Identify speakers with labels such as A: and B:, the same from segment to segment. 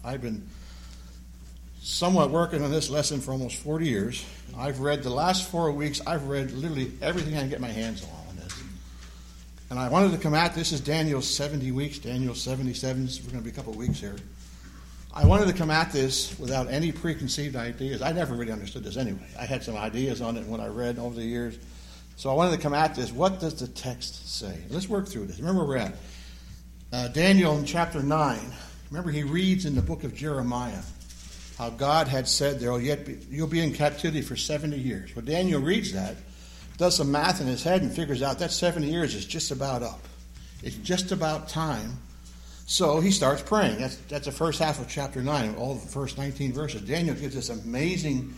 A: I've been somewhat working on this lesson for almost 40 years. I've read the last 4 weeks, I've read literally everything I can get my hands on this. And I wanted to come at this. Is Daniel's 70 weeks, Daniel 77. So we're going to be a couple of weeks here. I wanted to come at this without any preconceived ideas. I never really understood this anyway. I had some ideas on it when I read over the years. So I wanted to come at this. What does the text say? Let's work through this. Remember where we're at. Daniel in chapter 9. Remember he reads in the book of Jeremiah how God had said you'll be in captivity for 70 years. Well, Daniel reads that, does some math in his head and figures out that 70 years is just about up. It's just about time. So he starts praying. That's the first half of chapter 9, all the first 19 verses. Daniel gives this amazing,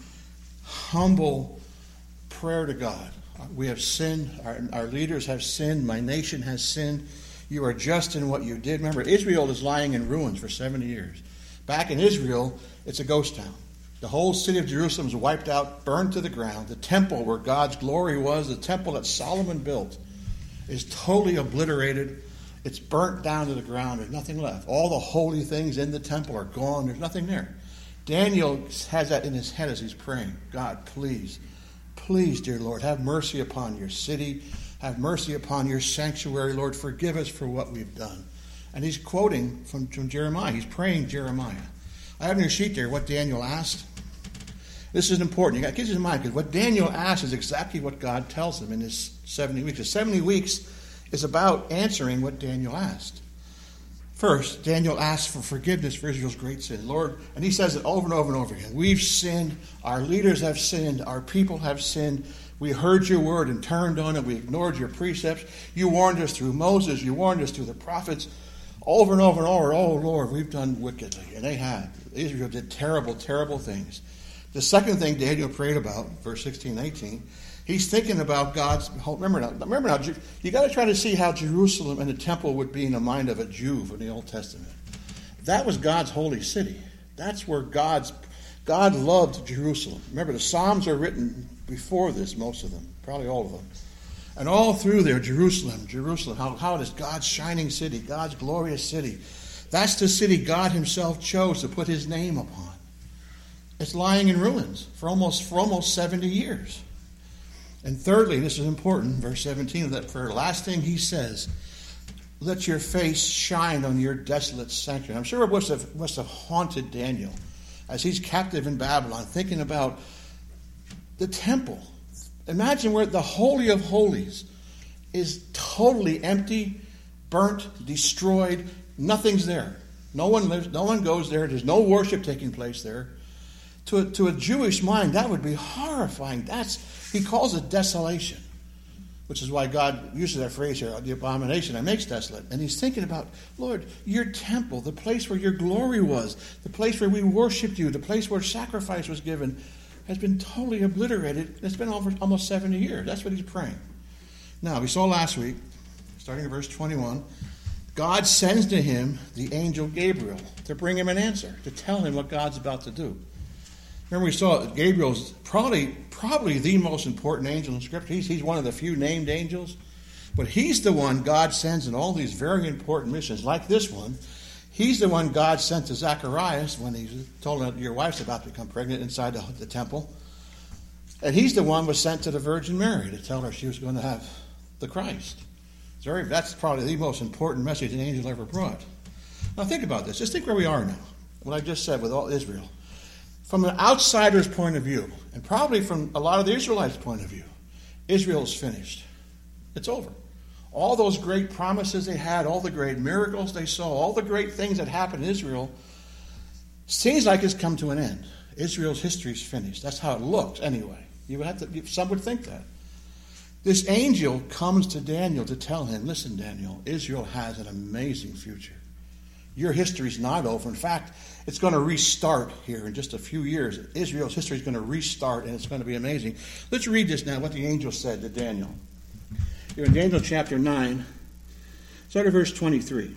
A: humble prayer to God. We have sinned. Our leaders have sinned. My nation has sinned. You are just in what you did. Remember, Israel is lying in ruins for 70 years. Back in Israel, it's a ghost town. The whole city of Jerusalem is wiped out, burned to the ground. The temple where God's glory was, the temple that Solomon built, is totally obliterated. It's burnt down to the ground. There's nothing left. All the holy things in the temple are gone. There's nothing there. Daniel has that in his head as he's praying. God, please, please, dear Lord, have mercy upon your city. Have mercy upon your sanctuary, Lord. Forgive us for what we've done. And he's quoting from Jeremiah. He's praying Jeremiah. I have in your sheet there what Daniel asked. This is important. You got to keep this in mind because what Daniel asked is exactly what God tells him in his 70 weeks. The 70 weeks is about answering what Daniel asked. First, Daniel asked for forgiveness for Israel's great sin. Lord, and he says it over and over and over again. We've sinned. Our leaders have sinned. Our people have sinned. We heard your word and turned on it. We ignored your precepts. You warned us through Moses. You warned us through the prophets. Over and over and over. Oh, Lord, we've done wickedly. And they had. Israel did terrible, terrible things. The second thing Daniel prayed about, verse 16 and 18, he's thinking about God's... Remember now, you got to try to see how Jerusalem and the temple would be in the mind of a Jew from the Old Testament. That was God's holy city. That's where God loved Jerusalem. Remember, the Psalms are written before this, most of them, probably all of them. And all through there, Jerusalem, how it is God's shining city, God's glorious city. That's the city God himself chose to put his name upon. It's lying in ruins for almost 70 years. And thirdly, this is important, verse 17 of that prayer, last thing he says, let your face shine on your desolate sanctuary. I'm sure it must have haunted Daniel as he's captive in Babylon, thinking about the temple. Imagine where the Holy of Holies is totally empty, burnt, destroyed. Nothing's there. No one lives. No one goes there. There's no worship taking place there. To a Jewish mind, that would be horrifying. He calls it desolation, which is why God uses that phrase here, the abomination that makes desolate. And he's thinking about, Lord, your temple, the place where your glory was, the place where we worshiped you, the place where sacrifice was given, has been totally obliterated. It's been over almost 70 years. That's what he's praying. Now, we saw last week, starting at verse 21, God sends to him the angel Gabriel to bring him an answer, to tell him what God's about to do. Remember, we saw Gabriel's probably the most important angel in Scripture. He's one of the few named angels. But he's the one God sends in all these very important missions, like this one. He's the one God sent to Zacharias when he told him your wife's about to become pregnant inside the temple. And he's the one was sent to the Virgin Mary to tell her she was going to have the Christ. That's probably the most important message an angel ever brought. Now think about this. Just think where we are now. What I just said with all Israel. From an outsider's point of view, and probably from a lot of the Israelites' point of view, Israel's finished. It's over. All those great promises they had, all the great miracles they saw, all the great things that happened in Israel, seems like it's come to an end. Israel's history is finished. That's how it looks anyway. Some would think that. This angel comes to Daniel to tell him, listen, Daniel, Israel has an amazing future. Your history's not over. In fact, it's going to restart here in just a few years. Israel's history is going to restart, and it's going to be amazing. Let's read this now, what the angel said to Daniel. Here in Daniel chapter 9, start at verse 23.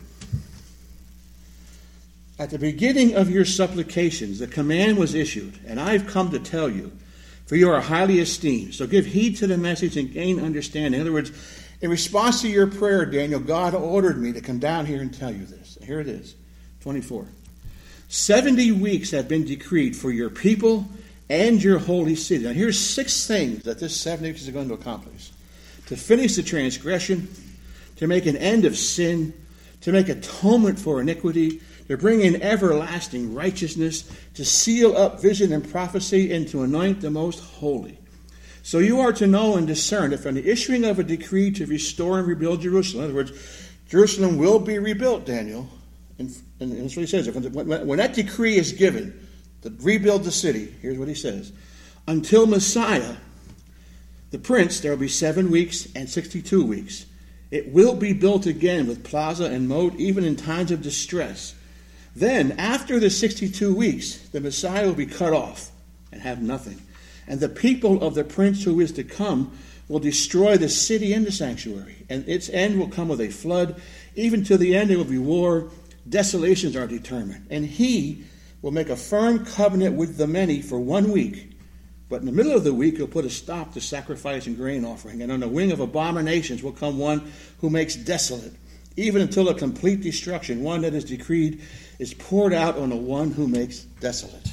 A: At the beginning of your supplications, the command was issued, and I've come to tell you, for you are highly esteemed. So give heed to the message and gain understanding. In other words, in response to your prayer, Daniel, God ordered me to come down here and tell you this. Here it is, 24. 70 weeks have been decreed for your people and your holy city. Now here's 6 things that this 70 weeks is going to accomplish. To finish the transgression, to make an end of sin, to make atonement for iniquity, to bring in everlasting righteousness, to seal up vision and prophecy, and to anoint the most holy. So you are to know and discern that from the issuing of a decree to restore and rebuild Jerusalem, in other words, Jerusalem will be rebuilt, Daniel. And that's what he says. When that decree is given to rebuild the city, here's what he says. Until Messiah, the prince, there will be 7 weeks and 62 weeks. It will be built again with plaza and moat, even in times of distress. Then, after the 62 weeks, the Messiah will be cut off and have nothing. And the people of the prince who is to come will destroy the city and the sanctuary. And its end will come with a flood. Even to the end there will be war. Desolations are determined. And he will make a firm covenant with the many for 1 week. But in the middle of the week, he'll put a stop to sacrifice and grain offering. And on the wing of abominations will come one who makes desolate, even until a complete destruction, one that is decreed, is poured out on the one who makes desolate.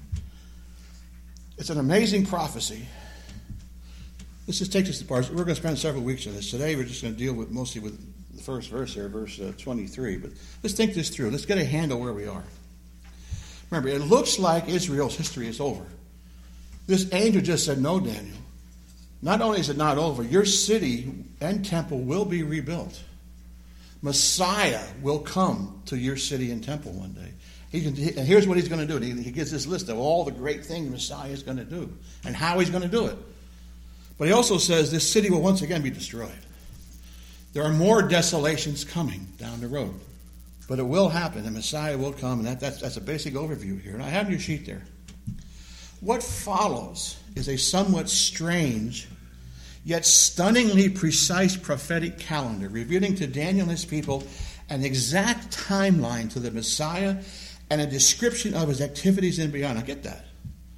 A: It's an amazing prophecy. Let's just take this apart. We're going to spend several weeks on this. Today we're just going to deal with mostly with the first verse here, verse 23. But let's think this through. Let's get a handle where we are. Remember, it looks like Israel's history is over. This angel just said, no, Daniel. Not only is it not over, your city and temple will be rebuilt. Messiah will come to your city and temple one day. And here's what he's going to do. He gives this list of all the great things Messiah is going to do and how he's going to do it. But he also says this city will once again be destroyed. There are more desolations coming down the road. But it will happen, and Messiah will come, and that's a basic overview here. And I have your sheet there. What follows is a somewhat strange, yet stunningly precise prophetic calendar, revealing to Daniel and his people an exact timeline to the Messiah and a description of his activities and beyond. I get that.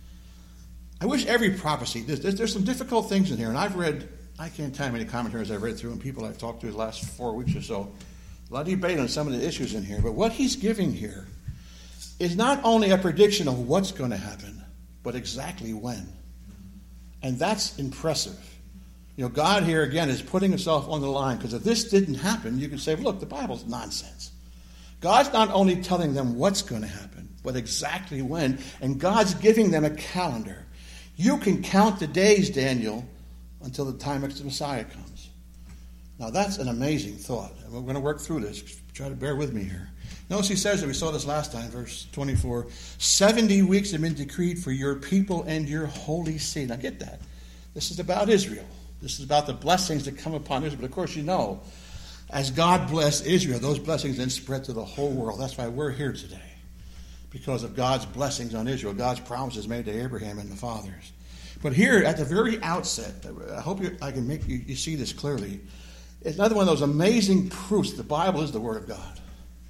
A: I wish every prophecy, there's some difficult things in here, and I've read, I can't tell you how many commentaries I've read through and people I've talked to the last 4 weeks or so. A lot of debate on some of the issues in here, but what he's giving here is not only a prediction of what's going to happen, but exactly when. And that's impressive. You know, God here again is putting himself on the line, because if this didn't happen, you could say, look, the Bible's nonsense. God's not only telling them what's going to happen, but exactly when, and God's giving them a calendar. You can count the days, Daniel, until the time the Messiah comes. Now that's an amazing thought. And we're going to work through this. Try to bear with me here. Notice he says that we saw this last time, verse 24. 70 weeks have been decreed for your people and your holy city. Now get that. This is about Israel. This is about the blessings that come upon Israel. But of course you know, as God blessed Israel, those blessings then spread to the whole world. That's why we're here today. Because of God's blessings on Israel. God's promises made to Abraham and the fathers. But here at the very outset, I hope I can make you see this clearly. It's another one of those amazing proofs the Bible is the Word of God.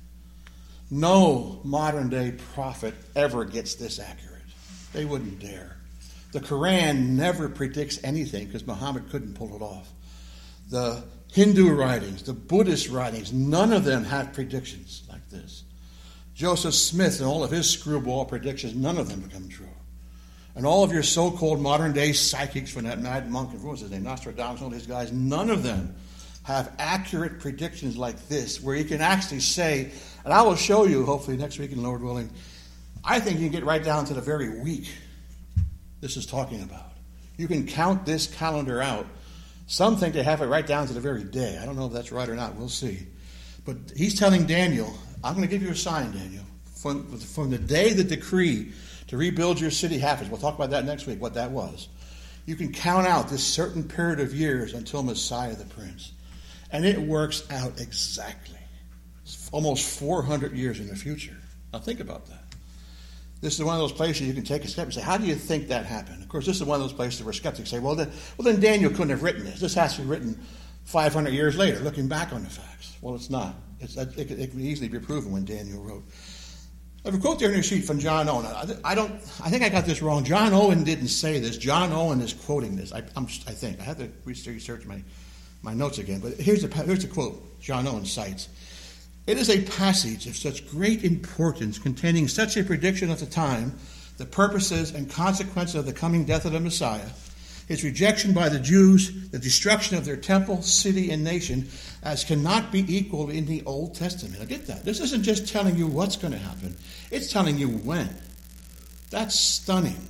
A: No modern day prophet ever gets this accurate. They wouldn't dare. The Quran never predicts anything because Muhammad couldn't pull it off. The Hindu writings, the Buddhist writings, none of them have predictions like this. Joseph Smith and all of his screwball predictions, none of them become true. And all of your so-called modern day psychics from that mad monk, what was his name, Nostradamus, all these guys, none of them have accurate predictions like this, where you can actually say, and I will show you, hopefully next week, and Lord willing, I think you can get right down to the very week this is talking about. You can count this calendar out. Some think they have it right down to the very day. I don't know if that's right or not. We'll see. But he's telling Daniel, I'm going to give you a sign, Daniel. From the day the decree to rebuild your city happens, we'll talk about that next week, what that was. You can count out this certain period of years until Messiah the Prince. And it works out exactly. It's almost 400 years in the future. Now think about that. This is one of those places you can take a step and say, how do you think that happened? Of course, this is one of those places where skeptics say, well, then Daniel couldn't have written this. This has to be written 500 years later, looking back on the facts. Well, it's not. It can easily be proven when Daniel wrote. I have a quote there in your sheet from John Owen. I think I got this wrong. John Owen didn't say this. John Owen is quoting this. I think. I have to research my notes again. But here's the quote John Owen cites. It is a passage of such great importance, containing such a prediction of the time, the purposes and consequences of the coming death of the Messiah, his rejection by the Jews, the destruction of their temple, city, and nation, as cannot be equaled in the Old Testament. Now get that. This isn't just telling you what's going to happen. It's telling you when. That's stunning.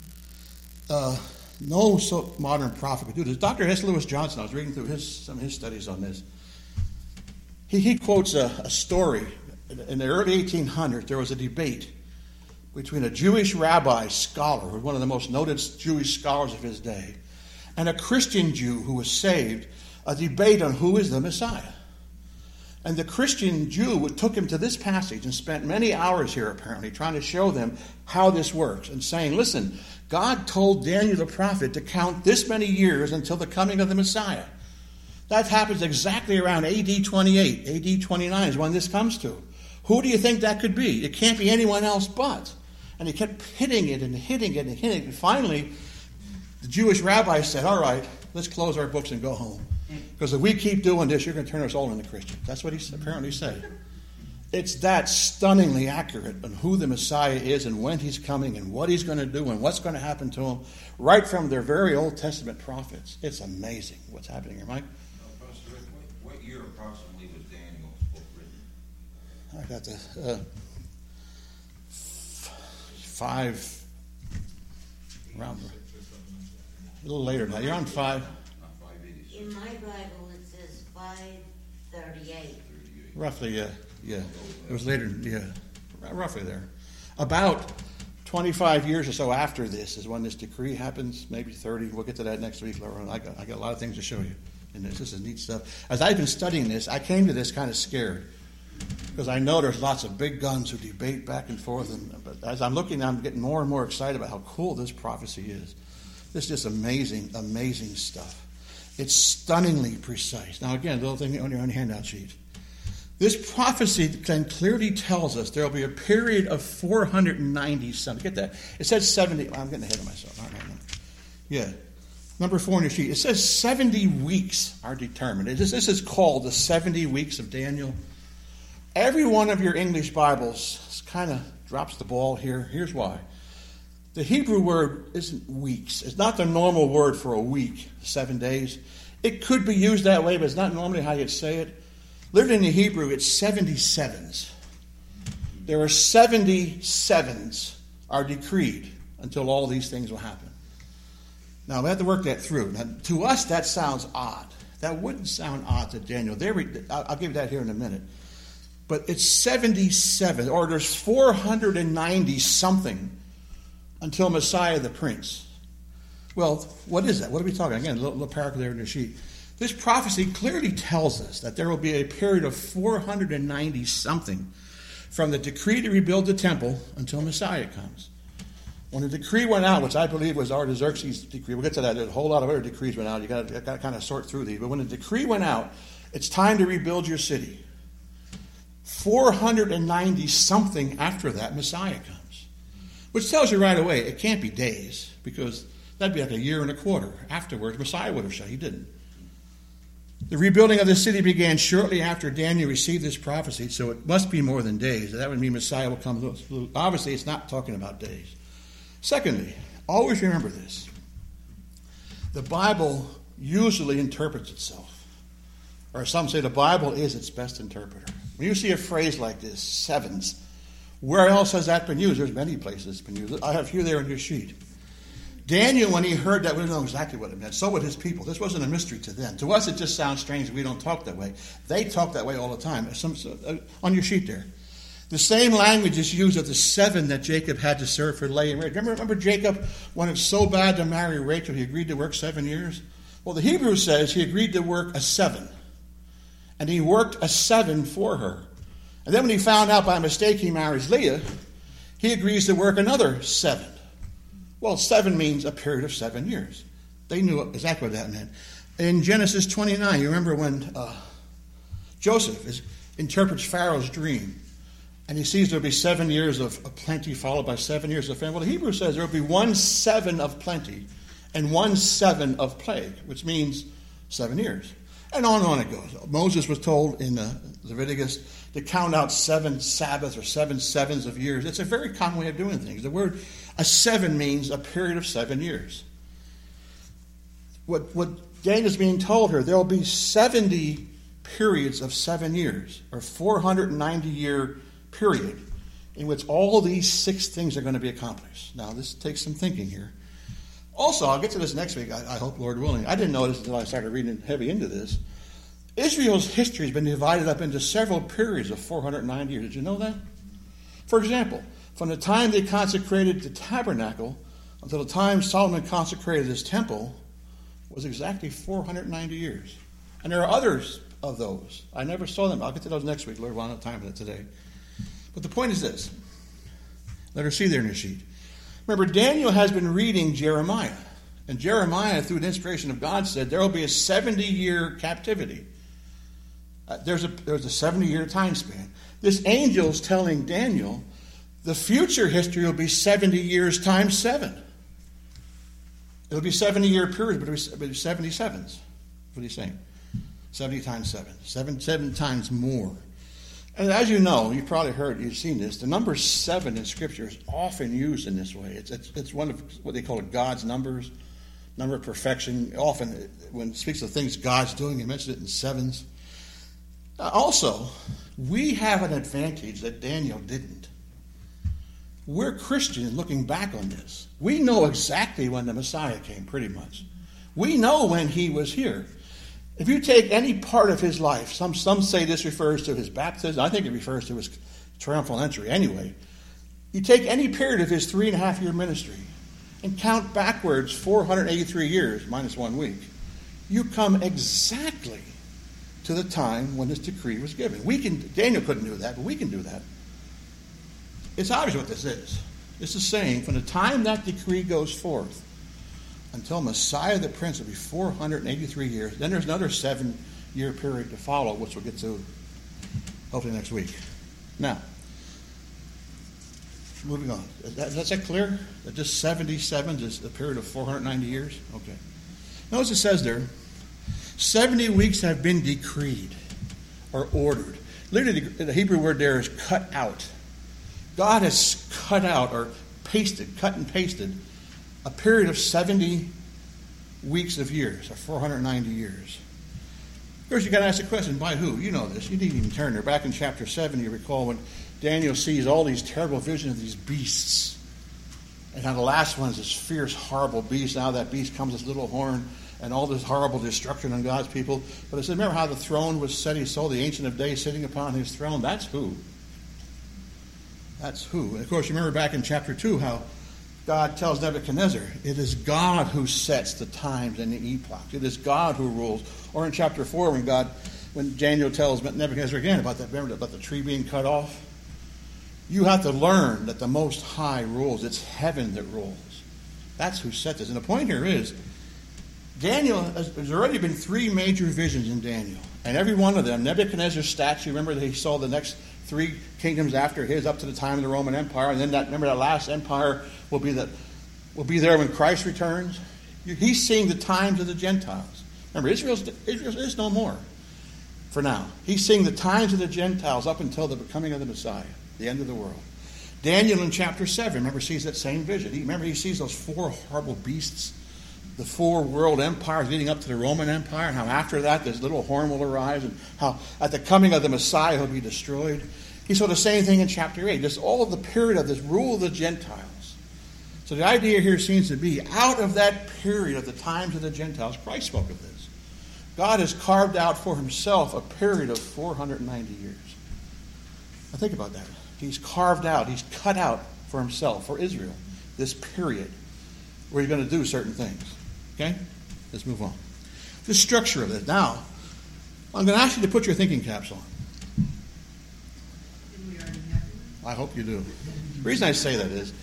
A: No modern prophet could do this. Dr. S. Lewis Johnson, I was reading through some of his studies on this. He quotes a story. In the early 1800s, there was a debate between a Jewish rabbi scholar, who was one of the most noted Jewish scholars of his day, and a Christian Jew who was saved, a debate on who is the Messiah. And the Christian Jew took him to this passage and spent many hours here, apparently, trying to show them how this works and saying, listen, God told Daniel the prophet to count this many years until the coming of the Messiah. That happens exactly around AD 28. AD 29 is when this comes to. Who do you think that could be? It can't be anyone else but. And he kept hitting it and hitting it and hitting it. And finally, the Jewish rabbi said, all right, let's close our books and go home. Because if we keep doing this, you're going to turn us all into Christians. That's what he apparently said. It's that stunningly accurate on who the Messiah is and when he's coming and what he's going to do and what's going to happen to him, right from their very Old Testament prophets. It's amazing what's happening here, Mike.
B: Pastor Rick, what year approximately was Daniel's book written?
A: I got the 5, around a little later now. You're on 5.
C: In my Bible, it says 538.
A: Roughly, yeah. It was later, roughly there. About 25 years or so after this is when this decree happens, maybe 30. We'll get to that next week, Laura. I got a lot of things to show you in this. This is neat stuff. As I've been studying this, I came to this kind of scared because I know there's lots of big guns who debate back and forth. But as I'm looking, I'm getting more and more excited about how cool this prophecy is. This is just amazing, amazing stuff. It's stunningly precise. Now, again, the little thing on your handout sheet. This prophecy then clearly tells us there will be a period of 490 something. Get that? It says 70. I'm getting ahead of myself. No. Yeah. Number 4 on your sheet. It says 70 weeks are determined. This is called the 70 weeks of Daniel. Every one of your English Bibles kind of drops the ball here. Here's why. The Hebrew word isn't weeks. It's not the normal word for a week, 7 days. It could be used that way, but it's not normally how you'd say it. Literally in the Hebrew, it's 77s. There are 77s are decreed until all these things will happen. Now, we have to work that through. Now, to us, that sounds odd. That wouldn't sound odd to Daniel. I'll give you that here in a minute. But it's 77, or there's 490 something until Messiah the Prince. Well, what is that? What are we talking about? Again, a little paragraph there in the sheet. This prophecy clearly tells us that there will be a period of 490 something from the decree to rebuild the temple until Messiah comes. When the decree went out, which I believe was Artaxerxes' decree, we'll get to that. There's a whole lot of other decrees went out. You've got to kind of sort through these. But when the decree went out, it's time to rebuild your city. 490 something after that, Messiah comes. Which tells you right away, it can't be days, because that'd be like a year and a quarter afterwards. Messiah would have shown. He didn't. The rebuilding of the city began shortly after Daniel received this prophecy, so it must be more than days. That would mean Messiah will come. Obviously, it's not talking about days. Secondly, always remember this. The Bible usually interprets itself. Or some say the Bible is its best interpreter. When you see a phrase like this, sevens, where else has that been used? There's many places it's been used. I have a few there on your sheet. Daniel, when he heard that, we didn't know exactly what it meant. So would his people. This wasn't a mystery to them. To us, it just sounds strange that we don't talk that way. They talk that way all the time. On your sheet there. The same language is used of the 7 that Jacob had to serve for Leah and Rachel. Remember Jacob wanted so bad to marry Rachel, he agreed to work 7 years? Well, the Hebrew says he agreed to work a 7. And he worked a 7 for her. And then when he found out by mistake he marries Leah, he agrees to work another 7. Well, 7 means a period of 7 years. They knew exactly what that meant. In Genesis 29, you remember when Joseph interprets Pharaoh's dream, and he sees there will be 7 years of plenty followed by 7 years of famine. Well, the Hebrew says there will be 1 7 of plenty and 1 7 of plague, which means 7 years. And on it goes. Moses was told in Leviticus to count out 7 Sabbaths or 7 sevens of years. It's a very common way of doing things. The word a 7 means a period of 7 years. What Daniel's being told here, there will be 70 periods of 7 years, or 490-year period, in which all these 6 things are going to be accomplished. Now, this takes some thinking here. Also, I'll get to this next week, I hope, Lord willing. I didn't know this until I started reading heavy into this. Israel's history has been divided up into several periods of 490 years. Did you know that? For example, from the time they consecrated the tabernacle until the time Solomon consecrated his temple was exactly 490 years. And there are others of those. I never saw them. I'll get to those next week, Lord. We don't have time for that today. But the point is this. Let her see there in your sheet. Remember, Daniel has been reading Jeremiah. And Jeremiah, through the inspiration of God, said there will be a 70-year captivity. There's a 70-year time span. This angel's telling Daniel the future history will be 70 years times 7. It'll be 70-year period, but it'll be 77s. What are you saying? 70 times 7. 7 times more. And as you know, you've probably heard, you've seen this, the number 7 in Scripture is often used in this way. It's one of what they call God's numbers, number of perfection. Often, when it speaks of things God's doing, it mentions it in 7s. Also, we have an advantage that Daniel didn't. We're Christians looking back on this. We know exactly when the Messiah came, pretty much. We know when he was here. If you take any part of his life, some say this refers to his baptism. I think it refers to his triumphal entry anyway. You take any period of his 3.5-year ministry and count backwards 483 years minus 1 week. You come exactly to the time when this decree was given. Daniel couldn't do that, but we can do that. It's obvious what this is. This is saying from the time that decree goes forth until Messiah the Prince will be 483 years. Then there's another 7-year period to follow, which we'll get to hopefully next week. Now, moving on. Is that clear? That just 77 is a period of 490 years? Okay. Notice it says there, 70 weeks have been decreed or ordered. Literally, the Hebrew word there is cut out. God has cut out or cut and pasted a period of 70 weeks of years, or 490 years. Of course, you've got to ask the question, by who? You know this. You didn't even turn there. Back in chapter 7, you recall when Daniel sees all these terrible visions of these beasts. And how the last one is this fierce, horrible beast. Now that beast comes this little horn and all this horrible destruction on God's people. But it said, remember how the throne was set? He saw the Ancient of Days sitting upon his throne. That's who. That's who. And of course, you remember back in chapter 2 how God tells Nebuchadnezzar, it is God who sets the times and the epochs. It is God who rules. Or in chapter 4 when Daniel tells Nebuchadnezzar again about that, remember about the tree being cut off? You have to learn that the Most High rules. It's heaven that rules. That's who set this. And the point here is, there's already been 3 major visions in Daniel. And every one of them, Nebuchadnezzar's statue, remember that he saw the next 3 kingdoms after his up to the time of the Roman Empire. And then remember that last empire will be there when Christ returns. He's seeing the times of the Gentiles. Remember, Israel is no more for now. He's seeing the times of the Gentiles up until the coming of the Messiah, the end of the world. Daniel in chapter 7, remember, sees that same vision. He sees those 4 horrible beasts, the 4 world empires leading up to the Roman Empire, and how after that this little horn will arise, and how at the coming of the Messiah he'll be destroyed. He saw the same thing in chapter 8. Just all of the period of this rule of the Gentiles. So the idea here seems to be, out of that period of the times of the Gentiles, Christ spoke of this. God has carved out for himself a period of 490 years. Now think about that. He's carved out, he's cut out for himself, for Israel, this period where he's going to do certain things. Okay? Let's move on. The structure of this. Now, I'm going to ask you to put your thinking caps on.
D: Didn't we already have one?
A: I hope you do. The reason I say that is,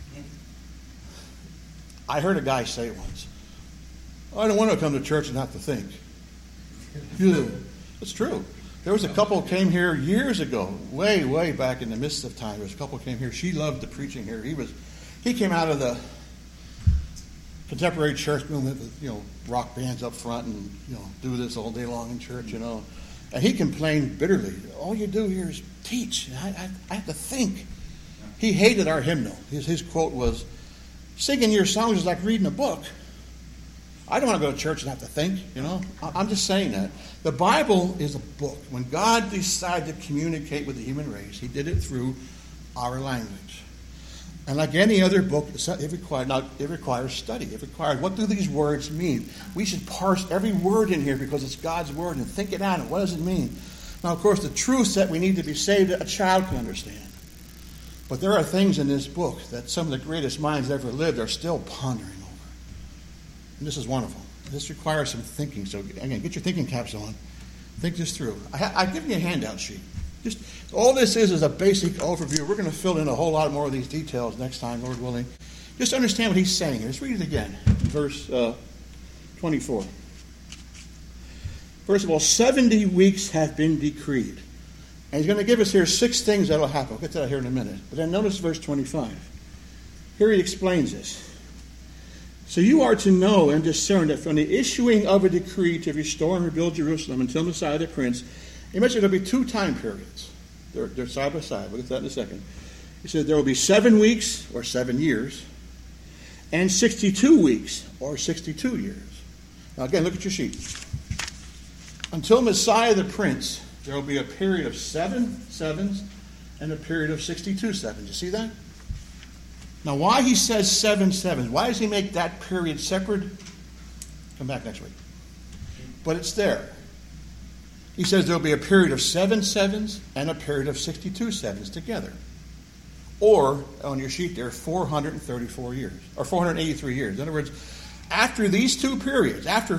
A: I heard a guy say once, I don't want to come to church and have to think. It's true. There was a couple came here years ago, way back in the midst of time. There was a couple came here. She loved the preaching here. He came out of the contemporary church movement with, rock bands up front and, do this all day long in church, And he complained bitterly. All you do here is teach. I have to think. He hated our hymnal. His quote was, singing your songs is like reading a book. I don't want to go to church and have to think, I'm just saying that. The Bible is a book. When God decided to communicate with the human race, he did it through our language. And like any other book, it requires study. It requires, what do these words mean? We should parse every word in here because it's God's word and think it out. And what does it mean? Now, of course, the truths that we need to be saved, a child can understand. But there are things in this book that some of the greatest minds ever lived are still pondering over. And this is one of them. This requires some thinking. So, again, get your thinking caps on. Think this through. I've given you a handout sheet. Just all this is a basic overview. We're going to fill in a whole lot more of these details next time, Lord willing. Just understand what he's saying. Let's read it again. Verse 24. First of all, 70 weeks have been decreed. And he's going to give us here 6 things that will happen. We'll get to that here in a minute. But then notice verse 25. Here he explains this. So you are to know and discern that from the issuing of a decree to restore and rebuild Jerusalem until Messiah the Prince, he mentioned there will be 2 time periods. They're side by side. We'll get to that in a second. He said there will be 7 weeks, or 7 years, and 62 weeks, or 62 years. Now again, look at your sheet. Until Messiah the Prince, there will be a period of 7 sevens and a period of 62 sevens. You see that? Now, why he says 7 sevens? Why does he make that period separate? Come back next week. But it's there. He says there will be a period of 7 sevens and a period of 62 sevens together. Or, on your sheet there, 434 years, or 483 years. In other words, after these 2 periods, after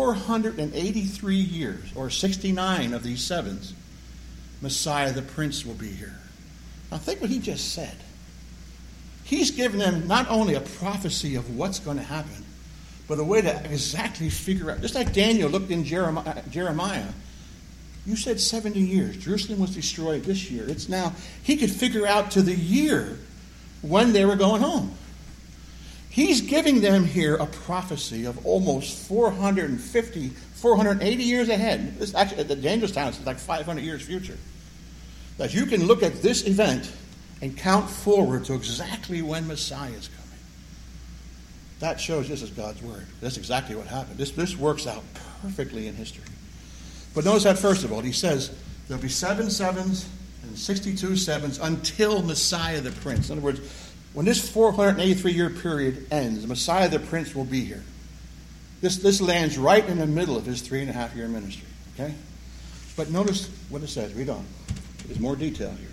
A: 483 years, or 69 of these sevens, Messiah the Prince will be here. Now think what he just said. He's given them not only a prophecy of what's going to happen, but a way to exactly figure out. Just like Daniel looked in Jeremiah. You said 70 years. Jerusalem was destroyed this year. It's now. He could figure out to the year when they were going home. He's giving them here a prophecy of almost 450, 480 years ahead. This actually, at the Daniel's time, it's like 500 years future. That you can look at this event and count forward to exactly when Messiah is coming. That shows this is God's word. That's exactly what happened. This works out perfectly in history. But notice that first of all, he says there'll be 7 sevens and 62 sevens until Messiah the Prince. In other words, when this 483-year period ends, Messiah the Prince will be here. This lands right in the middle of his 3.5-year ministry. Okay? But notice what it says. Read on. There's more detail here.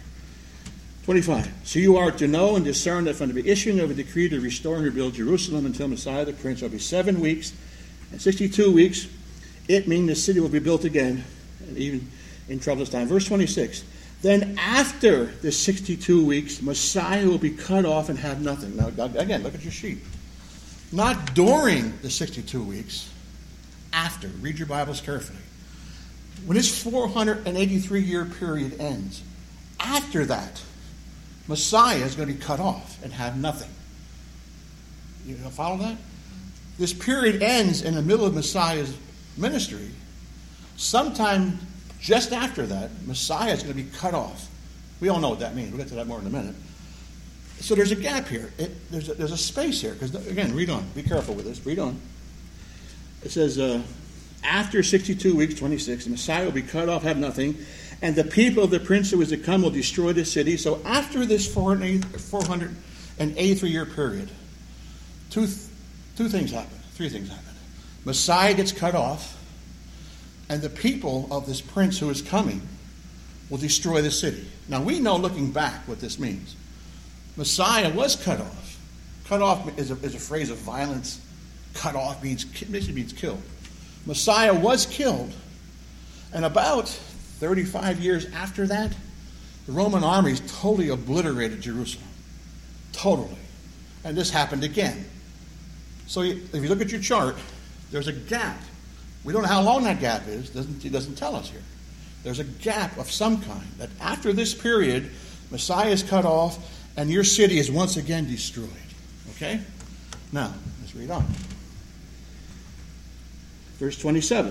A: 25. So you are to know and discern that from the issuing of a decree to restore and rebuild Jerusalem until Messiah the Prince will be 7 weeks and 62 weeks. It means the city will be built again, and even in troublous time. Verse 26. Then after the 62 weeks, Messiah will be cut off and have nothing. Now, again, look at your sheet. Not during the 62 weeks, after. Read your Bibles carefully. When this 483-year period ends, after that, Messiah is going to be cut off and have nothing. You follow that? This period ends in the middle of Messiah's ministry. Sometime just after that, Messiah is going to be cut off. We all know what that means. We'll get to that more in a minute. So there's a gap here. There's a space here. Because, again, read on. Be careful with this. Read on. It says, after 62 weeks, 26, the Messiah will be cut off, have nothing, and the people of the prince who is to come will destroy the city. So after this 483-year period, two things happen. 3 things happen. Messiah gets cut off, and the people of this prince who is coming will destroy the city. Now, we know, looking back, what this means. Messiah was cut off. Cut off is a phrase of violence. Cut off basically means killed. Messiah was killed. And about 35 years after that, the Roman armies totally obliterated Jerusalem. Totally. And this happened again. So if you look at your chart, there's a gap. We don't know how long that gap is. It doesn't tell us here. There's a gap of some kind. That after this period, Messiah is cut off, and your city is once again destroyed. Okay? Now, let's read on. Verse 27.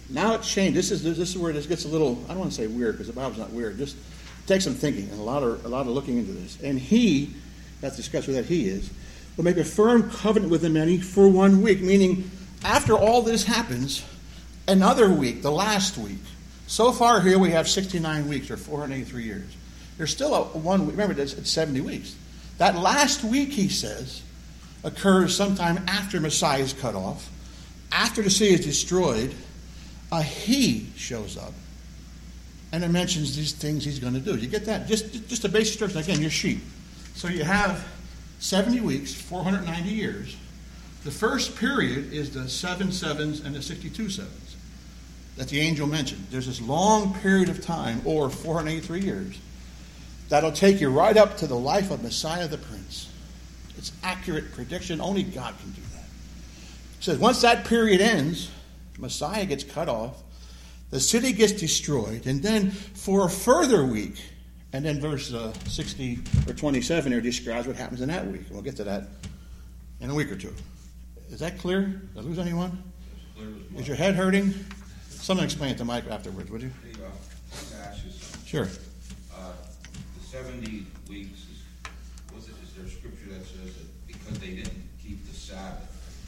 A: Now it's changed. This is where this gets a little, I don't want to say weird because the Bible's not weird. Just take some thinking and a lot of looking into this. And he, that's discussed who that he is, will make a firm covenant with the many for 1 week, meaning after all this happens, another week, the last week. So far here we have 69 weeks or 483 years. There's still a 1 week. Remember, it's 70 weeks. That last week, he says, occurs sometime after Messiah is cut off, after the city is destroyed. A he shows up, and it mentions these things he's going to do. You get that? Just a basic structure. Again, your sheep. So you have 70 weeks, 490 years. The first period is the 7 sevens and the 62 sevens that the angel mentioned. There's this long period of time, or 483 years, that'll take you right up to the life of Messiah the Prince. It's accurate prediction. Only God can do that. It says once that period ends, Messiah gets cut off, the city gets destroyed, and then for a further week, and then verse 60 or 27 here describes what happens in that week. We'll get to that in a week or two. Is that clear? Did I lose anyone? Is your head hurting? Someone explain it to Mike afterwards, would you?
B: Hey, let me ask you something.
A: Sure.
B: The 70 weeks, is there a scripture that says that because they didn't keep the Sabbath?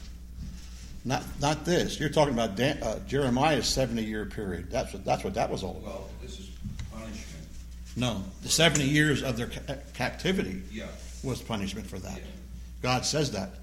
A: Not this. You're talking about Jeremiah's 70-year period. That's what that was all about.
B: Well, this is punishment.
A: No, the 70 years of their captivity
B: Yeah.
A: was punishment for that.
B: Yeah.
A: God says that.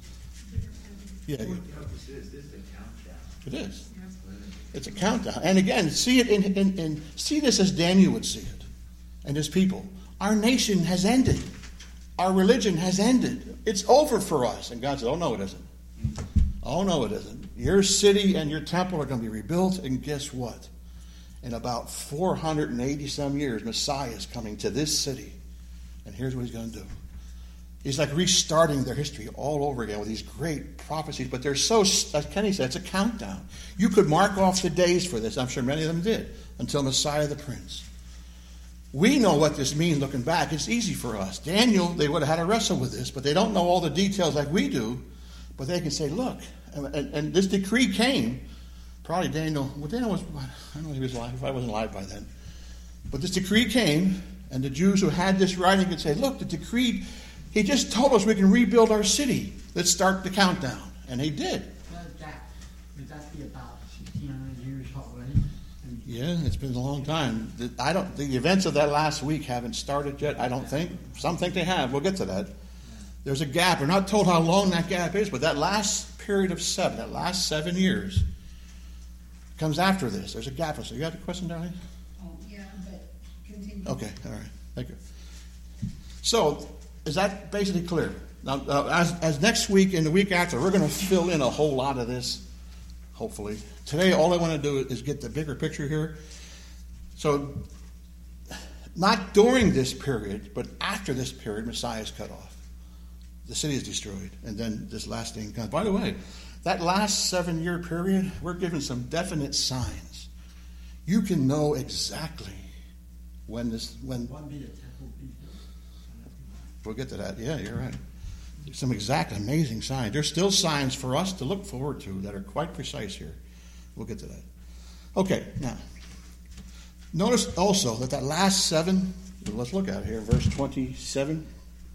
A: Yeah,
D: This is the countdown.
A: it is. It's a countdown. And again, see it see this as Daniel would see it, and his people. Our nation has ended. Our religion has ended. It's over for us. And God said, "Oh no, it isn't. Oh no, it isn't. Your city and your temple are going to be rebuilt, and guess what? In about 480 some years, Messiah is coming to this city, and here's what he's going to do. He's like restarting their history all over again with these great prophecies, but they're so, as Kenny said, it's a countdown. You could mark off the days for this. I'm sure many of them did, until Messiah the Prince. We know what this means looking back. It's easy for us. Daniel, they would have had to wrestle with this, but they don't know all the details like we do. But they can say, look, and this decree came, probably Daniel was, I don't know if he was alive, if I wasn't alive by then. But this decree came, and the Jews who had this writing could say, look, the decree, he just told us we can rebuild our city. Let's start the countdown. And he did.
E: Would that be about 1,600 years already?
A: Yeah, it's been a long time. The events of that last week haven't started yet, I don't think. Some think they have. We'll get to that. There's a gap. We're not told how long that gap is, but that last period of 7, that last 7 years, comes after this. There's a gap. So you got a question, Darlene?
F: Oh, yeah, but continue.
A: Okay, all right. Thank you. So, is that basically clear? Now, as next week and the week after, we're going to fill in a whole lot of this, hopefully. Today, all I want to do is get the bigger picture here. So, not during this period, but after this period, Messiah is cut off. The city is destroyed, and then this last thing comes. By the way, that last 7-year period, we're given some definite signs. You can know exactly when.
E: One be the temple be built.
A: We'll get to that. Yeah, you're right. Some exact amazing signs. There's still signs for us to look forward to that are quite precise here. We'll get to that. Okay, now, notice also that last 7, let's look at it here, verse 27.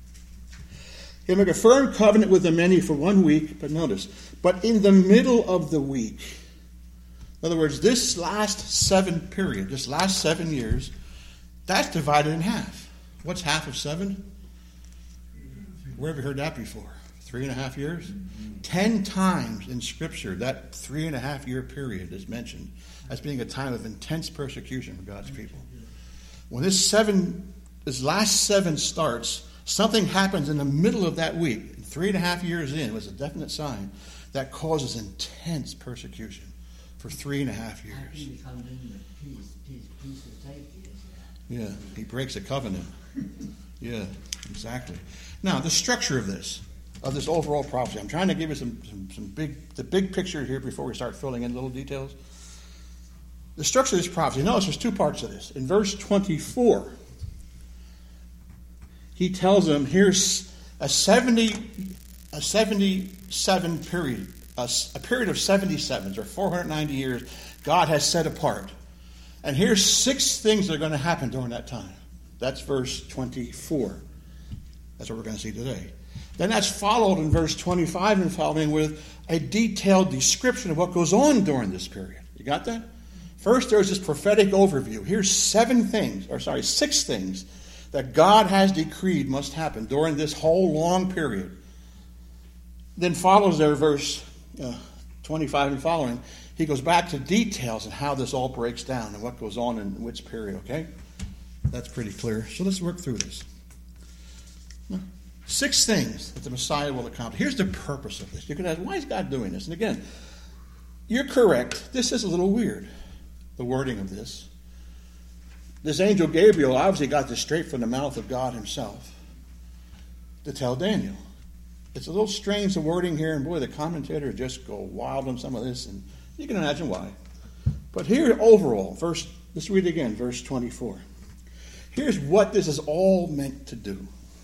A: He'll make a firm covenant with the many for 1 week, but notice, but in the middle of the week. In other words, this last 7 period, this last 7 years, that's divided in half. What's half of 7? Where have you heard that before? 3.5 years? 10 times in Scripture, that 3.5 year period is mentioned as being a time of intense persecution for God's people. When this last 7 starts, something happens in the middle of that week, 3.5 years in, was a definite sign that causes intense persecution for 3.5 years.
E: After he comes in with peace of safety is that.
A: Yeah, he breaks a covenant. Yeah, exactly. Now, the structure of this overall prophecy, I'm trying to give you the big picture here before we start filling in little details. The structure of this prophecy, notice there's 2 parts of this. In verse 24, he tells them here's a 77 period a period of 77s, or 490 years, God has set apart. And here's 6 things that are going to happen during that time. That's verse 24. That's what we're going to see today. Then that's followed in verse 25 and following with a detailed description of what goes on during this period. You got that? First, there's this prophetic overview. Here's 6 things that God has decreed must happen during this whole long period. Then follows there verse 25 and following. He goes back to details on how this all breaks down and what goes on in which period, okay? That's pretty clear. So let's work through this. 6 things that the Messiah will accomplish. Here's the purpose of this. You can ask, why is God doing this? And again, you're correct. This is a little weird, the wording of this. This angel Gabriel obviously got this straight from the mouth of God himself to tell Daniel. It's a little strange, the wording here, and boy, the commentators just go wild on some of this, and you can imagine why. But here, overall, let's read it again, verse 24. Here's what this is all meant to do.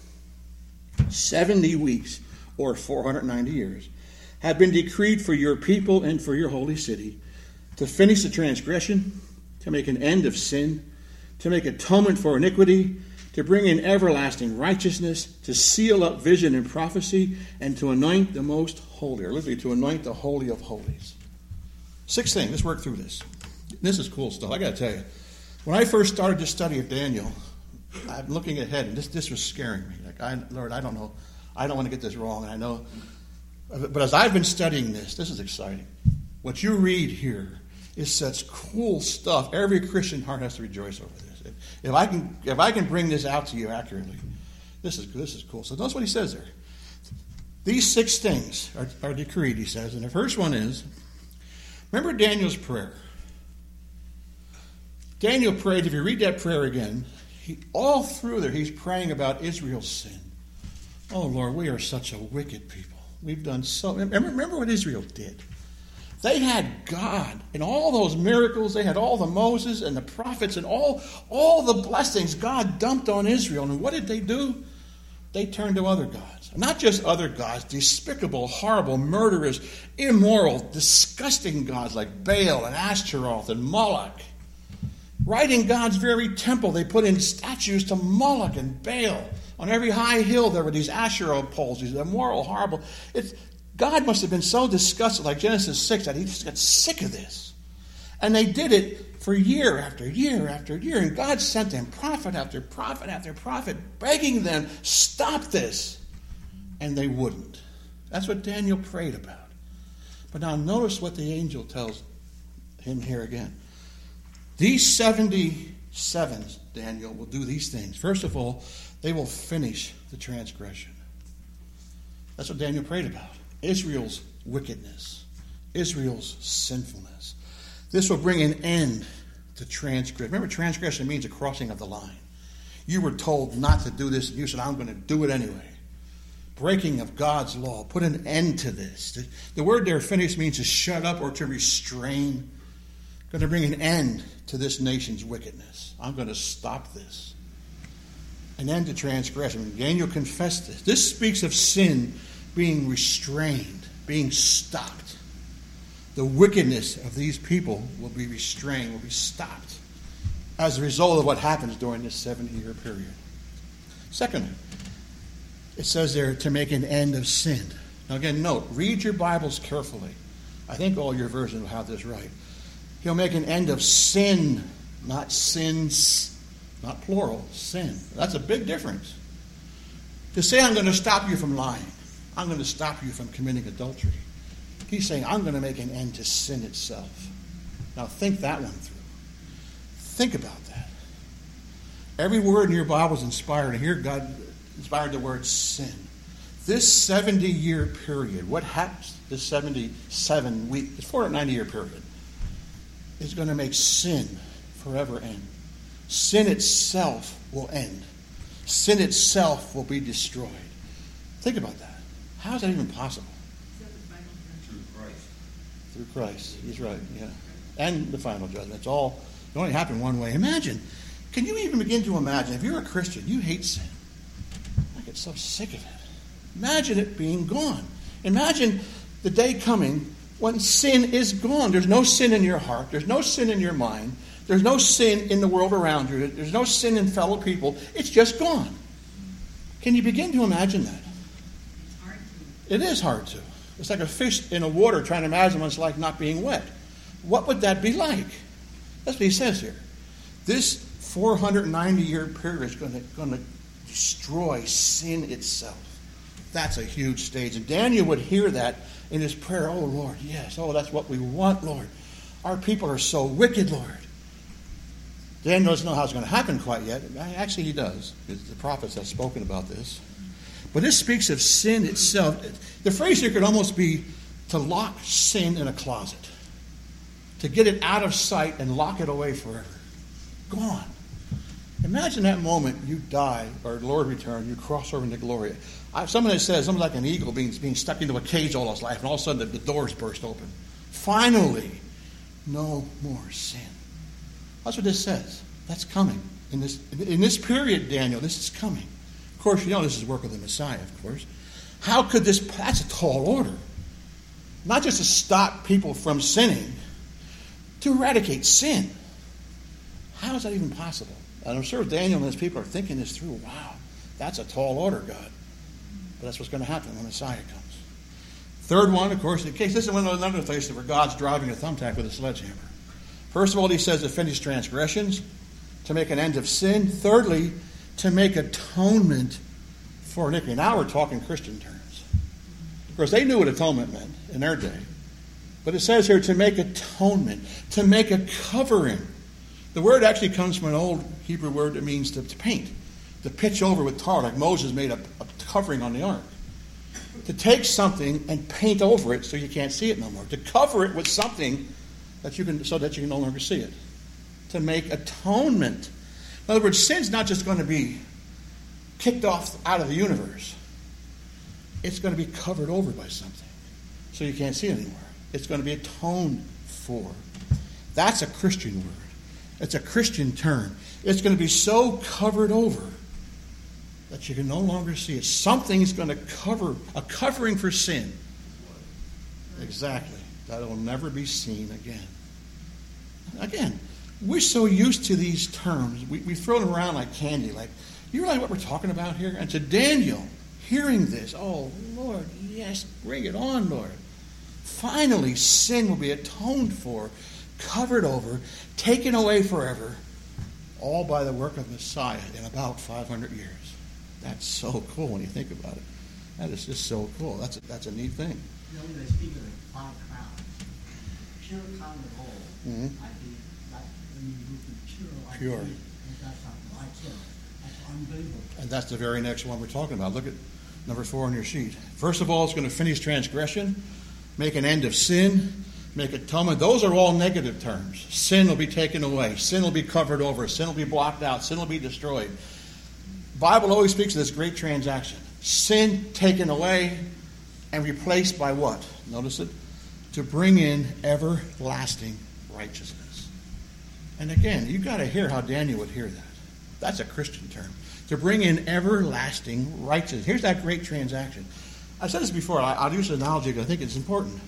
A: 70 weeks, or 490 years, have been decreed for your people and for your holy city, to finish the transgression, to make an end of sin, to make atonement for iniquity, to bring in everlasting righteousness, to seal up vision and prophecy, and to anoint the most holy, or literally to anoint the holy of holies. 6 things. Let's work through this. This is cool stuff. I got to tell you, when I first started this study of Daniel, I'm looking ahead, and this was scaring me. Lord, I don't know. I don't want to get this wrong, and I know. But as I've been studying this is exciting. What you read here is such cool stuff. Every Christian heart has to rejoice over this. If I can bring this out to you accurately, this is cool. So notice what he says there. These 6 things are decreed, he says. And the first one is, remember Daniel's prayer. Daniel prayed, if you read that prayer again, all through there he's praying about Israel's sin. Oh, Lord, we are such a wicked people. We've done so... Remember what Israel did. They had God and all those miracles. They had all the Moses and the prophets and all the blessings God dumped on Israel. And what did they do? They turned to other gods. Not just other gods, despicable, horrible, murderous, immoral, disgusting gods like Baal and Ashtaroth and Moloch. Right in God's very temple, they put in statues to Moloch and Baal. On every high hill, there were these Asherah poles, these immoral, horrible... God must have been so disgusted, like Genesis 6, that he just got sick of this. And they did it for year after year after year. And God sent them prophet after prophet after prophet, begging them, stop this. And they wouldn't. That's what Daniel prayed about. But now notice what the angel tells him here again. These 77s, Daniel, will do these things. First of all, they will finish the transgression. That's what Daniel prayed about. Israel's wickedness, Israel's sinfulness. This will bring an end to transgression. Remember, transgression means a crossing of the line. You were told not to do this, and you said, I'm going to do it anyway. Breaking of God's law. Put an end to this. The word there, finish, means to shut up or to restrain. Going to bring an end to this nation's wickedness. I'm going to stop this. An end to transgression. Daniel confessed this. This speaks of sin being restrained, being stopped. The wickedness of these people will be restrained, will be stopped as a result of what happens during this 70-year period. Secondly, it says there to make an end of sin. Now again, note, read your Bibles carefully. I think all your versions will have this right. He'll make an end of sin, not sins, not plural, sin. That's a big difference. To say I'm going to stop you from lying, I'm going to stop you from committing adultery. He's saying, I'm going to make an end to sin itself. Now think that one through. Think about that. Every word in your Bible is inspired, and here God inspired the word sin. This 70-year period, what happens, this 77-week, this 490-year period, is going to make sin forever end. Sin itself will end. Sin itself will be destroyed. Think about that. How is that even possible?
B: Through Christ.
A: Through Christ. He's right, yeah. And the final judgment. It's all, it only happened one way. Imagine, can you even begin to imagine, if you're a Christian, you hate sin. I get so sick of it. Imagine it being gone. Imagine the day coming when sin is gone. There's no sin in your heart. There's no sin in your mind. There's no sin in the world around you. There's no sin in fellow people. It's just gone. Can you begin to imagine that?
F: It's hard to.
A: It is hard to. It's like a fish in the water trying to imagine what it's like not being wet. What would that be like? That's what he says here. This 490-year period is going to destroy sin itself. That's a huge stage. And Daniel would hear that in his prayer. Oh, Lord, yes. Oh, that's what we want, Lord. Our people are so wicked, Lord. Daniel doesn't know how it's going to happen quite yet. Actually, he does. The prophets have spoken about this. But this speaks of sin itself. The phrase here could almost be to lock sin in a closet. To get it out of sight and lock it away forever. Gone. Imagine that moment you die, or the Lord return, you cross over into glory. Someone that says, something like an eagle being stuck into a cage all his life, and all of a sudden the doors burst open. Finally, no more sin. That's what this says. That's coming. In this period, Daniel, this is coming. Of course, you know this is the work of the Messiah, of course. How could this, that's a tall order. Not just to stop people from sinning, to eradicate sin. How is that even possible? And I'm sure Daniel and his people are thinking this through. Wow, that's a tall order, God. But that's what's going to happen when Messiah comes. Third one, of course, in case this is another place where God's driving a thumbtack with a sledgehammer. First of all, he says to finish transgressions, to make an end of sin. Thirdly, to make atonement for iniquity. Now we're talking Christian terms. Of course, they knew what atonement meant in their day. But it says here to make atonement, to make a covering. The word actually comes from an old Hebrew word that means to paint, to pitch over with tar, like Moses made a covering on the ark. To take something and paint over it so you can't see it no more. To cover it with something that you can, so that you can no longer see it. To make atonement. In other words, sin's not just going to be kicked off out of the universe. It's going to be covered over by something so you can't see it anymore. It's going to be atoned for. That's a Christian word. It's a Christian term. It's going to be so covered over that you can no longer see it. Something is going to cover, a covering for sin. Exactly. That will never be seen again. Again, we're so used to these terms. We throw them around like candy. Like, you realize what we're talking about here? And to Daniel, hearing this, oh, Lord, yes, bring it on, Lord. Finally, sin will be atoned for, covered over, taken away forever, all by the work of Messiah in about 500 years. That's so cool when you think about it. That is just so cool. That's a neat thing.
E: You know, they speak of the five crowns. Pure crown of gold.
A: Mm-hmm.
E: I think that when you look at pure, I
A: Pure.
E: think that's not like it. That's unbelievable.
A: And that's the very next one we're talking about. Look at number 4 on your sheet. First of all, it's going to finish transgression, make an end of sin, make atonement. Those are all negative terms. Sin will be taken away. Sin will be covered over. Sin will be blocked out. Sin will be destroyed. The Bible always speaks of this great transaction. Sin taken away and replaced by what? Notice it. To bring in everlasting righteousness. And again, you've got to hear how Daniel would hear that. That's a Christian term. To bring in everlasting righteousness. Here's that great transaction. I've said this before. I'll use an analogy because I think it's important.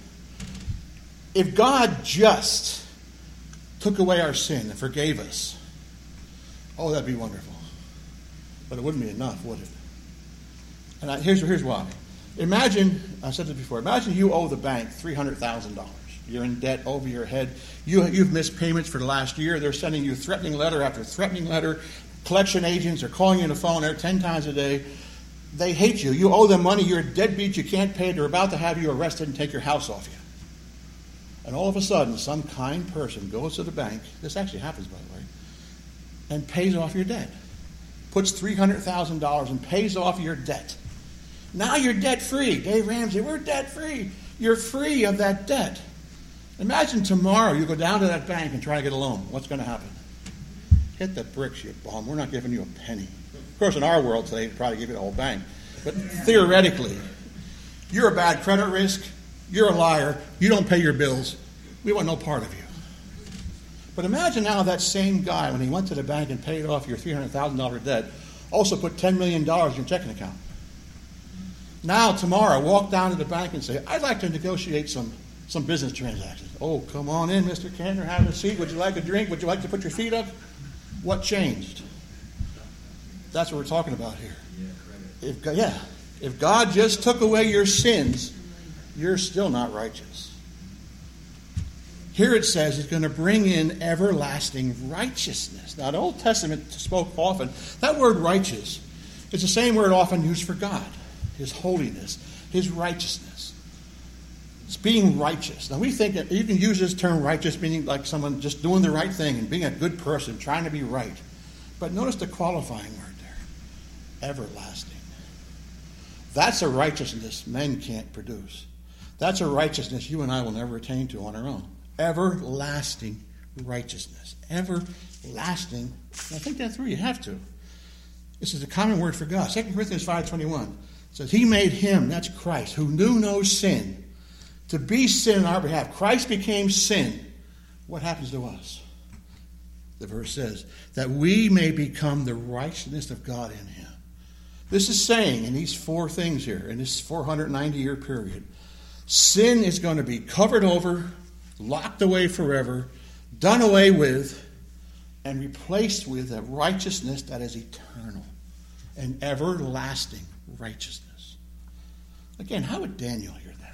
A: If God just took away our sin and forgave us, oh, that'd be wonderful. But it wouldn't be enough, would it? And here's why. Imagine, I said this before, imagine you owe the bank $300,000. You're in debt over your head. You've missed payments for the last year. They're sending you threatening letter after threatening letter. Collection agents are calling you on the phone there 10 times a day. They hate you. You owe them money. You're a deadbeat. You can't pay it. They're about to have you arrested and take your house off you. And all of a sudden, some kind person goes to the bank. This actually happens, by the way. And pays off your debt. Puts $300,000 and pays off your debt. Now you're debt-free. Dave Ramsey, we're debt-free. You're free of that debt. Imagine tomorrow you go down to that bank and try to get a loan. What's going to happen? Hit the bricks, you bum. We're not giving you a penny. Of course, in our world today, they'd probably give you the whole bank. But theoretically, you're a bad credit risk. You're a liar. You don't pay your bills. We want no part of you. But imagine now that same guy, when he went to the bank and paid off your $300,000 debt, also put $10 million in your checking account. Now, tomorrow, walk down to the bank and say, I'd like to negotiate some business transactions. Oh, come on in, Mr. Cantor, have a seat. Would you like a drink? Would you like to put your feet up? What changed? That's what we're talking about here. If God just took away your sins, you're still not righteous. Here it says He's going to bring in everlasting righteousness. Now, the Old Testament spoke often. That word righteous is the same word often used for God. His holiness, His righteousness. It's being righteous. Now we think that you can use this term righteous meaning like someone just doing the right thing and being a good person, trying to be right. But notice the qualifying word there. Everlasting. That's a righteousness men can't produce. That's a righteousness you and I will never attain to on our own. Everlasting righteousness. Everlasting. I think that's where you have to. This is a common word for God. 2 Corinthians 5:21 says, He made Him, that's Christ, who knew no sin, to be sin on our behalf. Christ became sin. What happens to us? The verse says, that we may become the righteousness of God in Him. This is saying in these four things here, in this 490-year period, sin is going to be covered over, locked away forever, done away with, and replaced with a righteousness that is eternal, an everlasting righteousness. Again, how would Daniel hear that?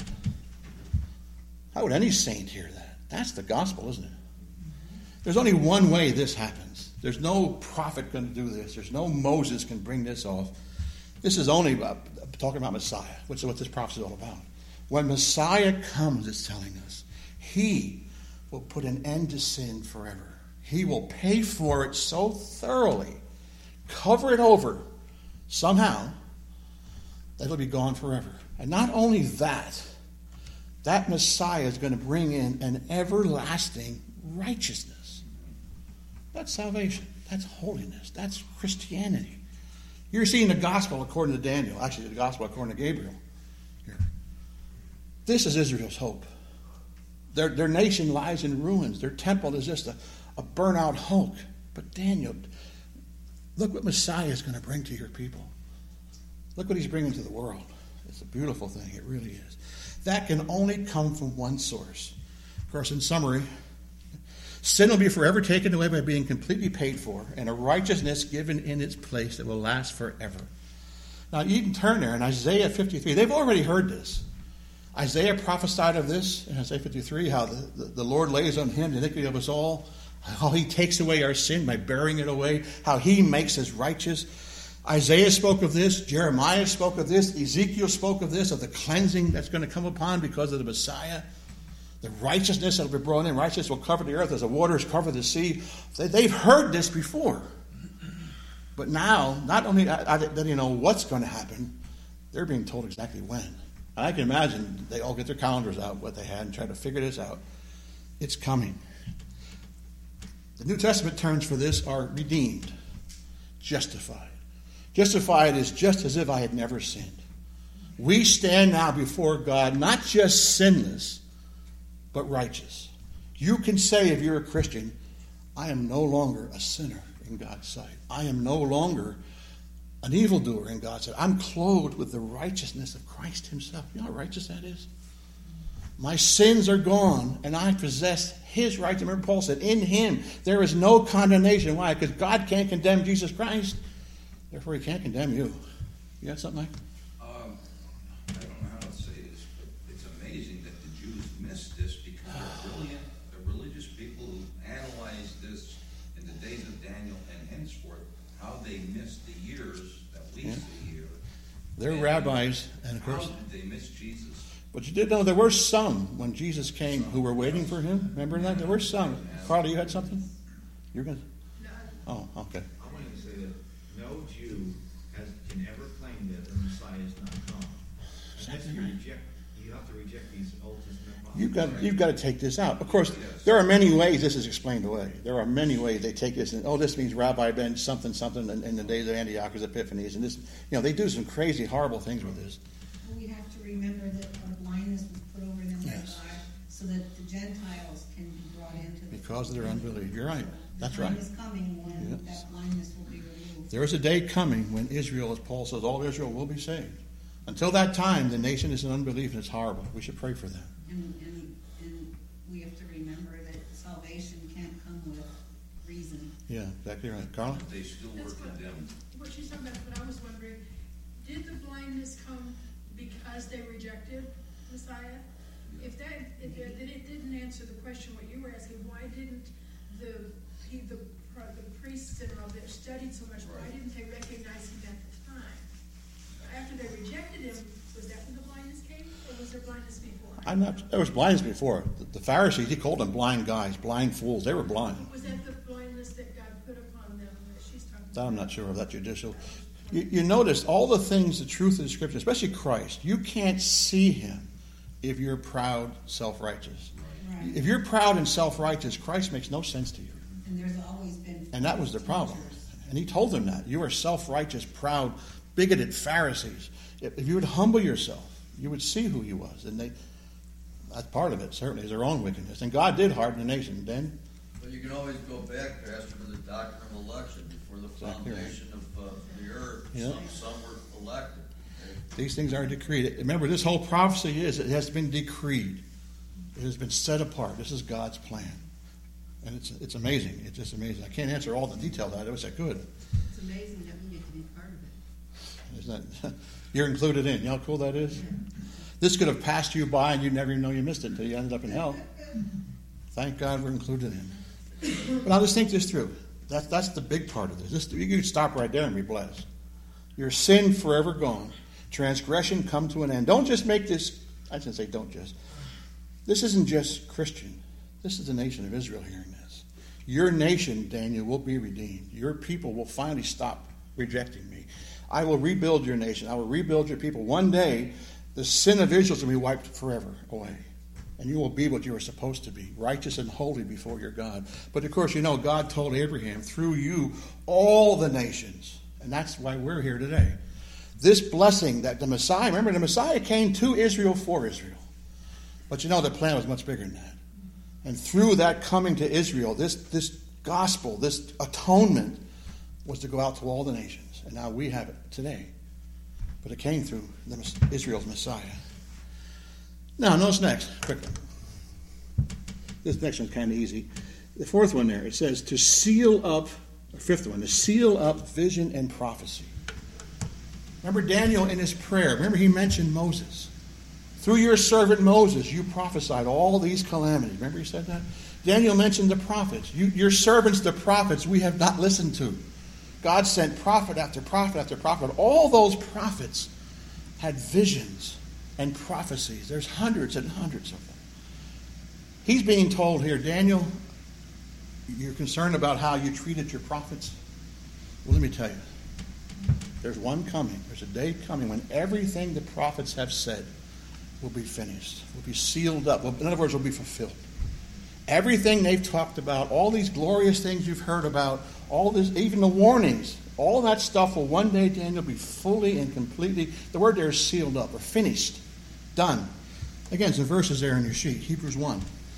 A: How would any saint hear that? That's the gospel, isn't it? There's only one way this happens. There's no prophet going to do this. There's no Moses can bring this off. This is only talking about Messiah, which is what this prophecy is all about. When Messiah comes, it's telling us, He will put an end to sin forever. He will pay for it so thoroughly, cover it over somehow, that it'll be gone forever. And not only that, that Messiah is going to bring in an everlasting righteousness. That's salvation. That's holiness. That's Christianity. You're seeing the gospel according to Daniel. Actually, the gospel according to Gabriel. Here. This is Israel's hope. Their nation lies in ruins. Their temple is just a burnt-out hulk. But Daniel, look what Messiah is going to bring to your people. Look what He's bringing to the world. It's a beautiful thing. It really is. That can only come from one source. Of course, in summary, sin will be forever taken away by being completely paid for, and a righteousness given in its place that will last forever. Now, you can turn there in Isaiah 53. They've already heard this. Isaiah prophesied of this in Isaiah 53, how the Lord lays on Him the iniquity of us all, how He takes away our sin by bearing it away, how He makes us righteous. Isaiah spoke of this. Jeremiah spoke of this. Ezekiel spoke of this, of the cleansing that's going to come upon because of the Messiah. The righteousness that will be brought in. Righteousness will cover the earth as the waters cover the sea. They've heard this before. But now, not only do they know what's going to happen, they're being told exactly when. I can imagine they all get their calendars out, what they had, and try to figure this out. It's coming. The New Testament terms for this are redeemed, justified. Justified is just as if I had never sinned. We stand now before God not just sinless, but righteous. You can say, if you're a Christian, I am no longer a sinner in God's sight. I am no longer an evildoer in God's sight. I'm clothed with the righteousness of Christ Himself. You know how righteous that is? My sins are gone, and I possess His righteousness. Remember, Paul said, in Him there is no condemnation. Why? Because God can't condemn Jesus Christ. Therefore, He can't condemn you. You got something, Mike?
B: I don't know how to say this, but it's amazing that the Jews missed this because they're brilliant, they're religious people who analyzed this in the days of Daniel and henceforth, how they missed the years that we see here.
A: They're rabbis, and of course.
B: How did they miss Jesus?
A: But you did know there were some when Jesus came who were waiting for Him. Remember that? There were some. Carla, you had something? You're going to? Oh, okay.
D: I wanted to say that no Jew can ever claim that the Messiah is not come. You have to reject these Old Testament.
A: You've got to take this out. Of course, there are many ways this is explained away. There are many ways they take this and, this means Rabbi Ben something in the days of Antiochus Epiphanes, and this, they do some crazy, horrible things with this.
F: We have to remember that our blindness was put over them by God, so that the Gentiles can be brought into the
A: because of their unbelief. You're right. That's right.
F: The time is coming when that blindness will be removed.
A: There is a day coming when Israel, as Paul says, all of Israel will be saved. Until that time, the nation is in unbelief and it's horrible. We should pray for them.
F: And we have to remember that salvation can't come with reason.
A: Yeah, exactly right. Carla?
B: They still were
G: That's
B: condemned.
G: what she's talking about, but I was wondering, did the blindness come because they rejected Messiah? If then it didn't answer the question what you were asking, why didn't the priests and all that studied so much, why didn't they recognize him at the time? After they rejected him, was that when the blindness came, or was there blindness before?
A: There was blindness before. The Pharisees, he called them blind guys, blind fools. They were blind.
G: Was that the blindness that God put upon them that she's talking
A: I'm
G: about?
A: not sure of that judicial. You notice all the things, the truth of the Scripture, especially Christ, you can't see him if you're proud, self-righteous.
F: Right.
A: If you're proud and self-righteous, Christ makes no sense to you.
F: And there's always been.
A: And that was the problem. And he told them that. You are self-righteous, proud, bigoted Pharisees. If you would humble yourself, you would see who he was. And that's part of it, certainly, is their own wickedness. And God did harden the nation then.
H: But you can always go back, Pastor, to the doctrine of election. Before the
A: Exactly right.
H: foundation of the earth,
A: Yeah.
H: some were elected.
A: These things are decreed. Remember, this whole prophecy it has been decreed. It has been set apart. This is God's plan. And it's amazing. It's just amazing. I can't answer all the detail of that. I wish I could.
F: It's amazing that we get to be part of it.
A: Isn't that, you're included in. You know how cool that is? This could have passed you by and you'd never even know you missed it until you ended up in hell. Thank God we're included in. But now just think this through. That's the big part of this. You could stop right there and be blessed. Your sin forever gone. Transgression come to an end. Don't just make this, I shouldn't say don't just. This isn't just Christian. This is the nation of Israel hearing this. Your nation, Daniel, will be redeemed. Your people will finally stop rejecting me. I will rebuild your nation. I will rebuild your people. One day, the sin of Israel will be wiped forever away. And you will be what you are supposed to be, righteous and holy before your God. But of course, you know, God told Abraham, through you, all the nations. And that's why we're here today. This blessing that the Messiah, remember, the Messiah came to Israel for Israel. But you know, the plan was much bigger than that. And through that coming to Israel, this gospel, this atonement, was to go out to all the nations. And now we have it today. But it came through Israel's Messiah. Now, notice next, quickly. This next one's kind of easy. The fourth one there, it says to seal up, or fifth one, to seal up vision and prophecy. Remember Daniel in his prayer. Remember he mentioned Moses. Through your servant Moses, you prophesied all these calamities. Remember he said that? Daniel mentioned the prophets. Your servants, the prophets, we have not listened to. God sent prophet after prophet after prophet. All those prophets had visions and prophecies. There's hundreds and hundreds of them. He's being told here, Daniel, you're concerned about how you treated your prophets? Well, let me tell you. There's one coming. There's a day coming when everything the prophets have said will be finished, will be sealed up. In other words, will be fulfilled. Everything they've talked about, all these glorious things you've heard about, all this, even the warnings, all that stuff will one day, Daniel, be fully and completely, the word there is sealed up or finished, done. Again, some verses there in your sheet, Hebrews 1.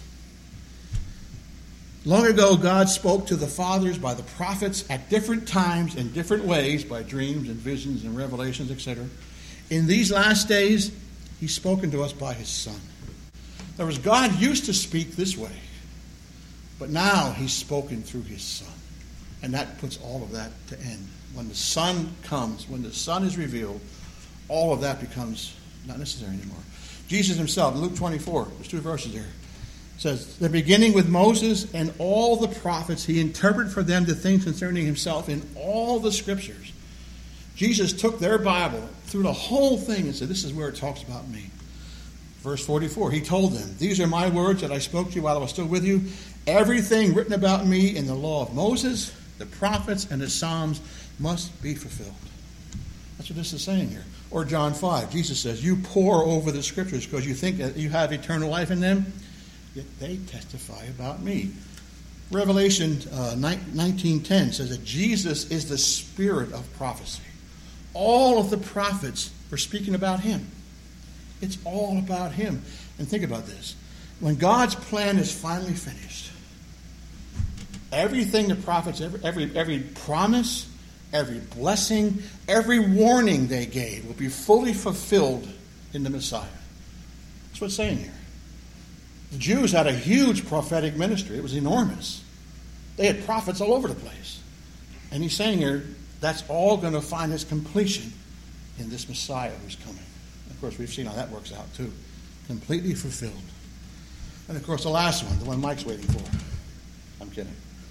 A: Long ago, God spoke to the fathers by the prophets at different times in different ways, by dreams and visions and revelations, etc. In these last days, He's spoken to us by His Son. In other words, God used to speak this way, but now He's spoken through His Son. And that puts all of that to end. When the Son comes, when the Son is revealed, all of that becomes not necessary anymore. Jesus Himself, in Luke 24, there's 2 verses there, says, the beginning with Moses and all the prophets, He interpreted for them the things concerning Himself in all the Scriptures. Jesus took their Bible through the whole thing and said, this is where it talks about me. Verse 44, He told them, these are my words that I spoke to you while I was still with you. Everything written about me in the law of Moses, the prophets, and the Psalms must be fulfilled. That's what this is saying here. Or John 5, Jesus says, you pore over the Scriptures because you think that you have eternal life in them, yet they testify about me. Revelation 19:10 says that Jesus is the spirit of prophecy. All of the prophets were speaking about Him. It's all about Him. And think about this. When God's plan is finally finished, everything the prophets, every promise, every blessing, every warning they gave will be fully fulfilled in the Messiah. That's what it's saying here. The Jews had a huge prophetic ministry. It was enormous. They had prophets all over the place. And he's saying here, that's all going to find its completion in this Messiah who's coming. Of course, we've seen how that works out too. Completely fulfilled. And of course, the last one, the one Mike's waiting for. I'm kidding.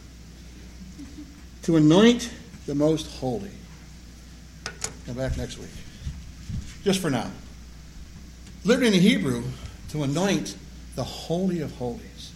A: To anoint the most holy. Come back next week. Just for now. Literally in the Hebrew, to anoint the Holy of Holies.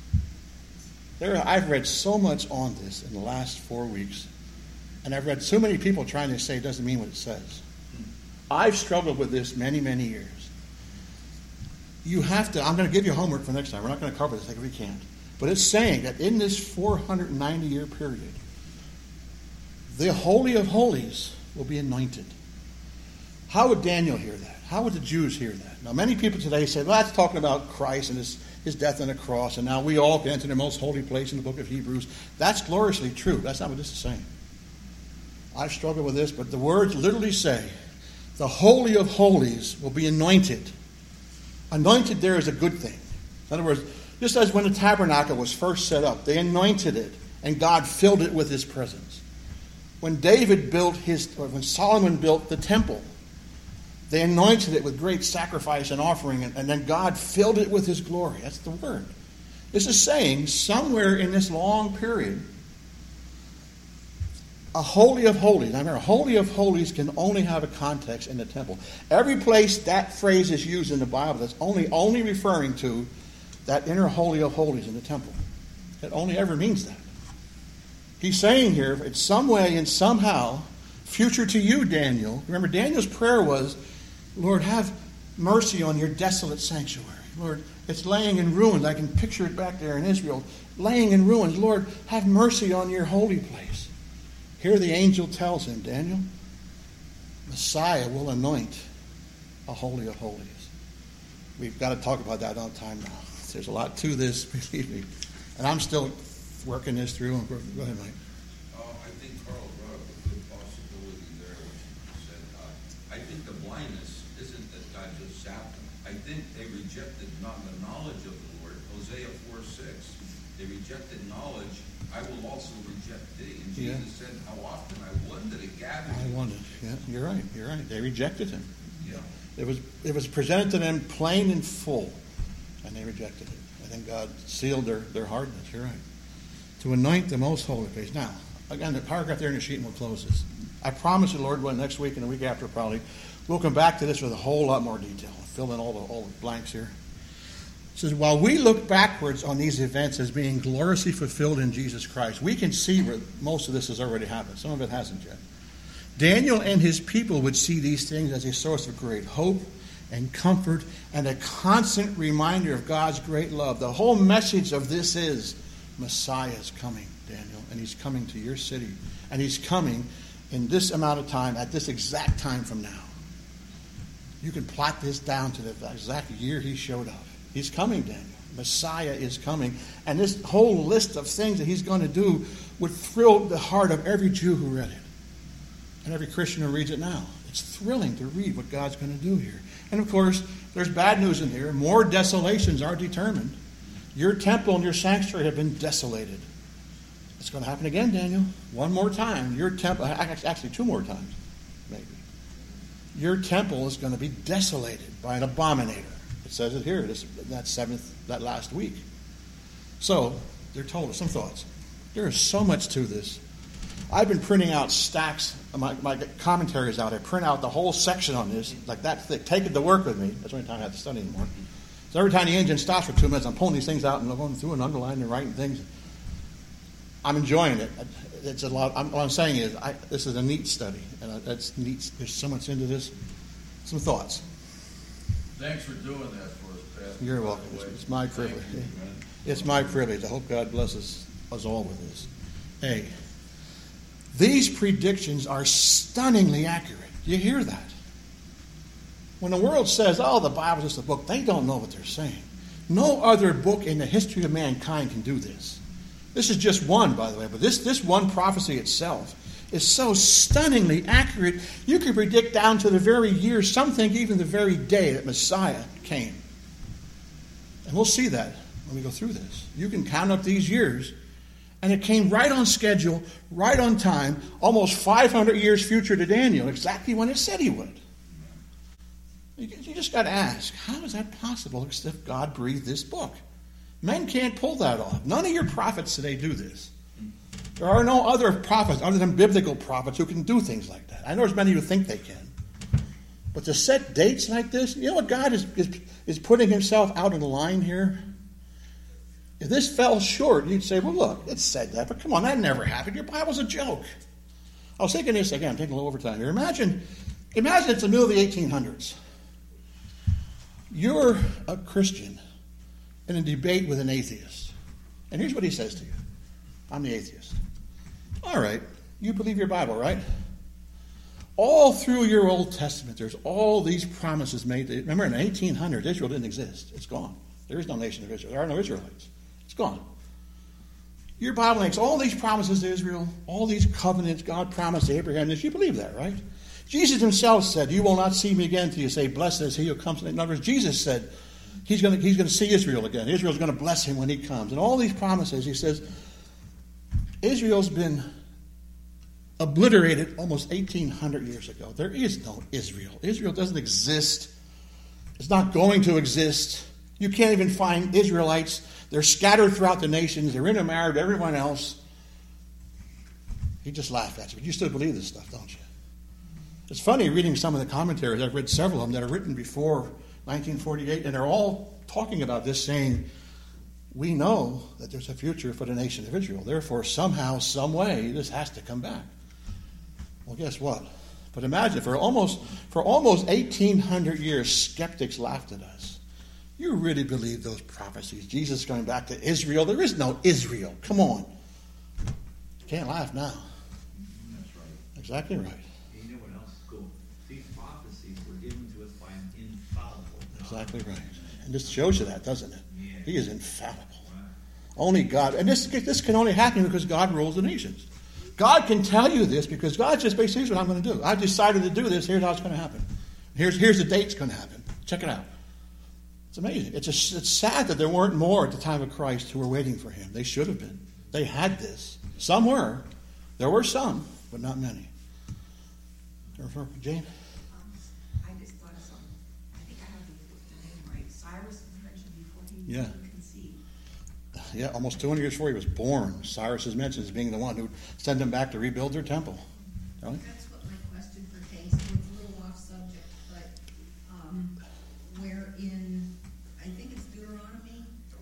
A: I've read so much on this in the last 4 weeks, and I've read so many people trying to say it doesn't mean what it says. I've struggled with this many, many years. You have to, I'm going to give you homework for next time. We're not going to cover this like we can't. But it's saying that in this 490-year period, the Holy of Holies will be anointed. How would Daniel hear that? How would the Jews hear that? Now, many people today say, well, that's talking about Christ and his death on the cross, and now we all can enter the most holy place in the book of Hebrews. That's gloriously true. That's not what this is saying. I've struggled with this, but the words literally say, the Holy of Holies will be anointed. Anointed there is a good thing. In other words, just as when the tabernacle was first set up, they anointed it, and God filled it with his presence. When when Solomon built the temple, they anointed it with great sacrifice and offering, and then God filled it with his glory. That's the word. This is saying somewhere in this long period, a Holy of Holies. Now remember, Holy of Holies can only have a context in the temple. Every place that phrase is used in the Bible, that's only referring to that inner Holy of Holies in the temple. It only ever means that. He's saying here, it's some way and somehow, future to you, Daniel. Remember, Daniel's prayer was, Lord, have mercy on your desolate sanctuary. Lord, it's laying in ruins. I can picture it back there in Israel. Laying in ruins. Lord, have mercy on your holy place. Here the angel tells him, Daniel, Messiah will anoint a Holy of Holies. We've got to talk about that all the time now. There's a lot to this, believe me. And I'm still working this through. Go ahead, Mike.
B: I think Carl brought up a good possibility there when he said, I think the blindness isn't that God just sapped them. I think they rejected not the knowledge of the Lord. Hosea 4:6. They rejected knowledge. I will also reject thee. And Jesus said, how often I wondered it gathered.
A: I wondered. Yeah, you're right. You're right. They rejected him.
B: Yeah.
A: It was presented to them plain and full, and they rejected it. I think God sealed their hardness. You're right. To anoint the most holy place. Now, again, the paragraph there in the sheet, and we'll close this. I promise you, Lord, next week and the week after probably, we'll come back to this with a whole lot more detail. Fill in all the blanks here. It says, while we look backwards on these events as being gloriously fulfilled in Jesus Christ, we can see where most of this has already happened. Some of it hasn't yet. Daniel and his people would see these things as a source of great hope and comfort and a constant reminder of God's great love. The whole message of this is Messiah is coming, Daniel, and he's coming to your city. And he's coming in this amount of time, at this exact time from now. You can plot this down to the exact year he showed up. He's coming, Daniel. Messiah is coming. And this whole list of things that he's going to do would thrill the heart of every Jew who read it. And every Christian who reads it now. It's thrilling to read what God's going to do here. And of course, there's bad news in here. More desolations are determined. Your temple and your sanctuary have been desolated. It's going to happen again, Daniel. One more time. Your temple, actually 2 more times, maybe. Your temple is going to be desolated by an abominator. It says it here, that last week. So, they're told us some thoughts. There is so much to this. I've been printing out stacks of my commentaries out. I print out the whole section on this, like that thick. Take it to work with me. That's the only time I have to study anymore. So every time the engine stops for 2 minutes, I'm pulling these things out and going through and underlining and writing things. I'm enjoying it. It's a lot. What I'm saying is, this is a neat study, and that's neat. There's so much into this. Some thoughts.
H: Thanks for doing that for us, Pastor.
A: You're welcome. It's my privilege. It's my privilege. I hope God blesses us all with this. Hey, these predictions are stunningly accurate. You hear that? When the world says, oh, the Bible's just a book, they don't know what they're saying. No other book in the history of mankind can do this. This is just one, by the way, but this one prophecy itself is so stunningly accurate, you can predict down to the very year, some think even the very day that Messiah came. And we'll see that when we go through this. You can count up these years, and it came right on schedule, right on time, almost 500 years future to Daniel, exactly when it said he would. You just got to ask, how is that possible if God breathed this book? Men can't pull that off. None of your prophets today do this. There are no other prophets other than biblical prophets who can do things like that. I know there's many who think they can. But to set dates like this, you know what God is putting himself out on the line here? If this fell short, you'd say, well, look, it said that, but come on, that never happened. Your Bible's a joke. I was thinking this, again, I'm taking a little overtime here. Imagine it's the middle of the 1800s. You're a Christian in a debate with an atheist. And here's what he says to you. I'm the atheist. All right, you believe your Bible, right? All through your Old Testament, there's all these promises made. Remember, in the 1800s, Israel didn't exist. It's gone. There is no nation of Israel. There are no Israelites. It's gone. Your Bible makes all these promises to Israel, all these covenants God promised to Abraham. You believe that, right? Jesus himself said, you will not see me again until you say, blessed is he who comes. In other words, Jesus said he's going to see Israel again. Israel's going to bless him when he comes. And all these promises, he says, Israel's been obliterated almost 1,800 years ago. There is no Israel. Israel doesn't exist. It's not going to exist. You can't even find Israelites. They're scattered throughout the nations. They're intermarried with everyone else. He just laughed at you. But you still believe this stuff, don't you? It's funny reading some of the commentaries. I've read several of them that are written before 1948, and they're all talking about this, saying, we know that there's a future for the nation of Israel. Therefore, somehow, some way, this has to come back. Well, guess what? But imagine, for almost 1,800 years, skeptics laughed at us. You really believe those prophecies? Jesus going back to Israel? There is no Israel. Come on. You can't laugh now.
D: That's right.
A: Exactly right.
D: You know what else is cool? These prophecies were given to us by an infallible God.
A: Exactly right. And this shows you that, doesn't it?
D: Yeah.
A: He is infallible.
D: Right.
A: Only God. And this can only happen because God rules the nations. God can tell you this because God just basically says what I'm going to do. I decided to do this. Here's how it's going to happen. Here's the date it's going to happen. Check it out. It's amazing. It's sad that there weren't more at the time of Christ who were waiting for him. They should have been. They had this. Some were. There were some, but not many. Jane?
I: I just thought of something. I think I have the name right. Cyrus was mentioned before he
A: Yeah.
I: was conceived.
A: Yeah, almost 200 years before he was born. Cyrus is mentioned as being the one who sent them back to rebuild their temple. Really?
F: That's what my question pertains to. It's a little off subject, but where in, I think it's Deuteronomy,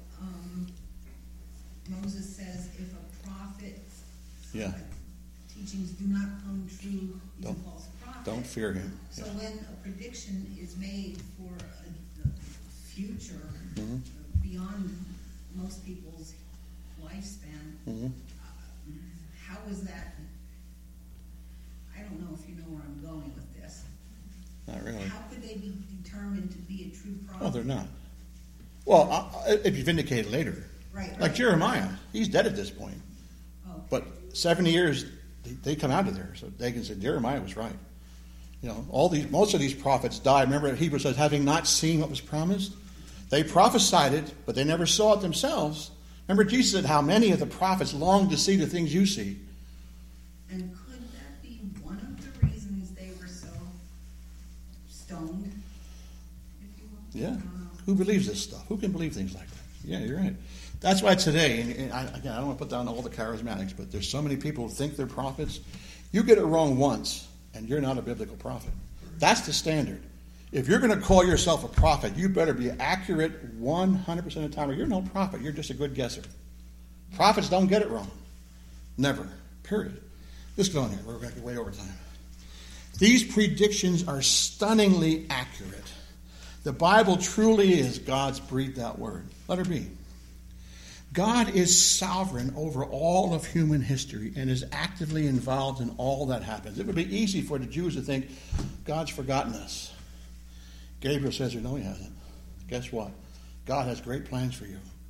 F: Moses says if a prophet's
A: Yeah.
F: teachings do not come true, he's a
A: Don't-
F: false prophet.
A: Don't fear him.
F: So
A: Yeah.
F: when a prediction is made for a future
A: Mhm.
F: beyond most people's lifespan,
A: Mhm.
F: how is that? I don't know if you know where I'm going with this.
A: Not really.
F: How could they be determined to be a true prophet?
A: Well, they're not. Well, if you vindicate it later.
F: Right.
A: Like Jeremiah. He's dead at this point.
F: Oh.
A: But 70 years, they come out of there. So they can say Jeremiah was right. You know, most of these prophets died. Remember, Hebrews says, having not seen what was promised. They prophesied it, but they never saw it themselves. Remember, Jesus said how many of the prophets longed to see the things you see.
F: And could that be one of the reasons they were so stoned, if you will?
A: Yeah.
F: I don't know.
A: Who believes this stuff? Who can believe things like that? Yeah, you're right. That's why today, and I don't want to put down all the charismatics, but there's so many people who think they're prophets. You get it wrong once, and you're not a biblical prophet. That's the standard. If you're going to call yourself a prophet, you better be accurate 100% of the time, or you're no prophet. You're just a good guesser. Prophets don't get it wrong. Never. Period. Let's go on here. We're going to get way over time. These predictions are stunningly accurate. The Bible truly is God's breathed out word. Let her be. God is sovereign over all of human history and is actively involved in all that happens. It would be easy for the Jews to think, God's forgotten us. Gabriel says, no, he hasn't. Guess what? God has great plans for you.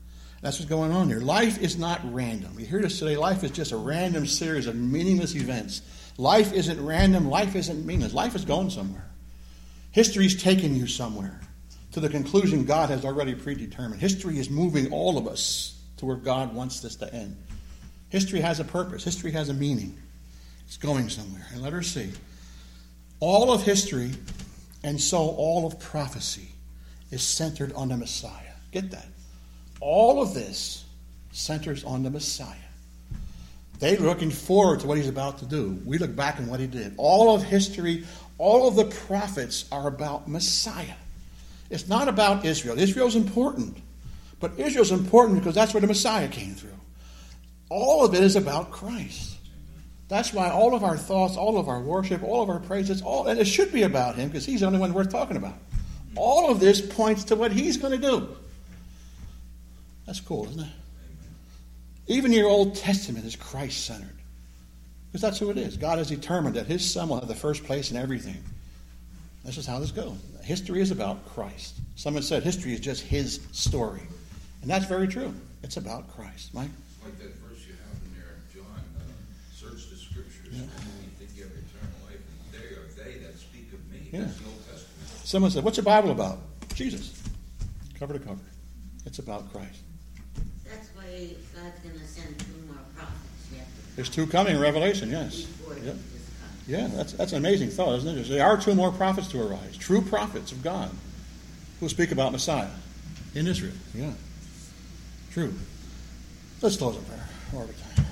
A: That's what's going on here. Life is not random. You hear this today. Life is just a random series of meaningless events. Life isn't random. Life isn't meaningless. Life is going somewhere. History's taking you somewhere to the conclusion God has already predetermined. History is moving all of us to where God wants this to end. History has a purpose. History has a meaning. It's going somewhere. And let her see. All of history, and so all of prophecy, is centered on the Messiah. Get that? All of this centers on the Messiah. They're looking forward to what he's about to do. We look back on what he did. All of history, all of the prophets are about Messiah. It's not about Israel. Israel's important. But Israel's important because that's where the Messiah came through. All of it is about Christ. That's why all of our thoughts, all of our worship, all of our praises, and it should be about him because he's the only one worth talking about. All of this points to what he's going to do. That's cool, isn't it? Even your Old Testament is Christ-centered. Because that's who it is. God has determined that his son will have the first place in everything. This is how this goes. History is about Christ. Someone said history is just his story. And that's very true. It's about Christ. Mike?
B: Like that verse you have in there, John, search the scriptures, and you think you have eternal life, and they are they that speak of me.
A: Yeah.
B: That's the Old Testament.
A: Someone said, what's your Bible about? Jesus. Cover to cover. It's about Christ.
C: That's why God's going to send 2 more prophets yet.
A: There's 2 coming in Revelation, yes.
C: Before
A: Yep.
C: Jesus comes.
A: Yeah, that's an amazing thought, isn't it? There are 2 more prophets to arise, true prophets of God, who will speak about Messiah in Israel. Yeah, true. Let's close in prayer. Lord, we thank you.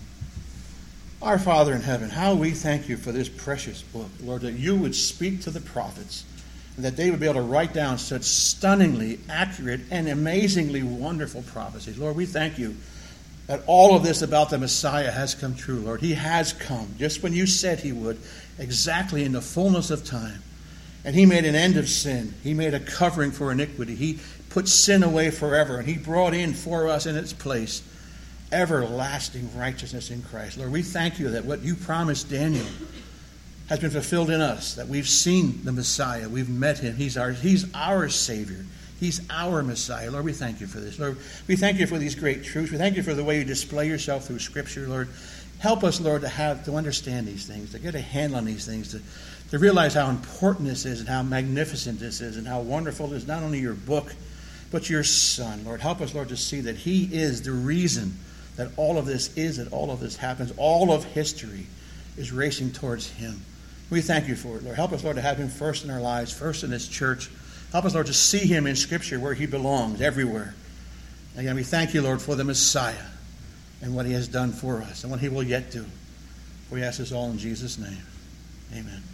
A: Our Father in heaven, how we thank you for this precious book, Lord, that you would speak to the prophets, and that they would be able to write down such stunningly accurate and amazingly wonderful prophecies. Lord, we thank you that all of this about the Messiah has come true, Lord. He has come just when you said he would, exactly in the fullness of time. And he made an end of sin. He made a covering for iniquity. He put sin away forever, and he brought in for us in its place everlasting righteousness in Christ. Lord, we thank you that what you promised Daniel has been fulfilled in us, that we've seen the Messiah. We've met him. He's our Savior. He's our Messiah. Lord, we thank you for this. Lord, we thank you for these great truths. We thank you for the way you display yourself through Scripture, Lord. Help us, Lord, to understand these things, to get a handle on these things, to realize how important this is and how magnificent this is and how wonderful it is, not only your book, but your Son. Lord, help us, Lord, to see that he is the reason that all of this is, that all of this happens. All of history is racing towards him. We thank you for it, Lord. Help us, Lord, to have him first in our lives, first in this church. Help us, Lord, to see him in Scripture where he belongs, everywhere. Again, we thank you, Lord, for the Messiah and what he has done for us and what he will yet do. We ask this all in Jesus' name. Amen.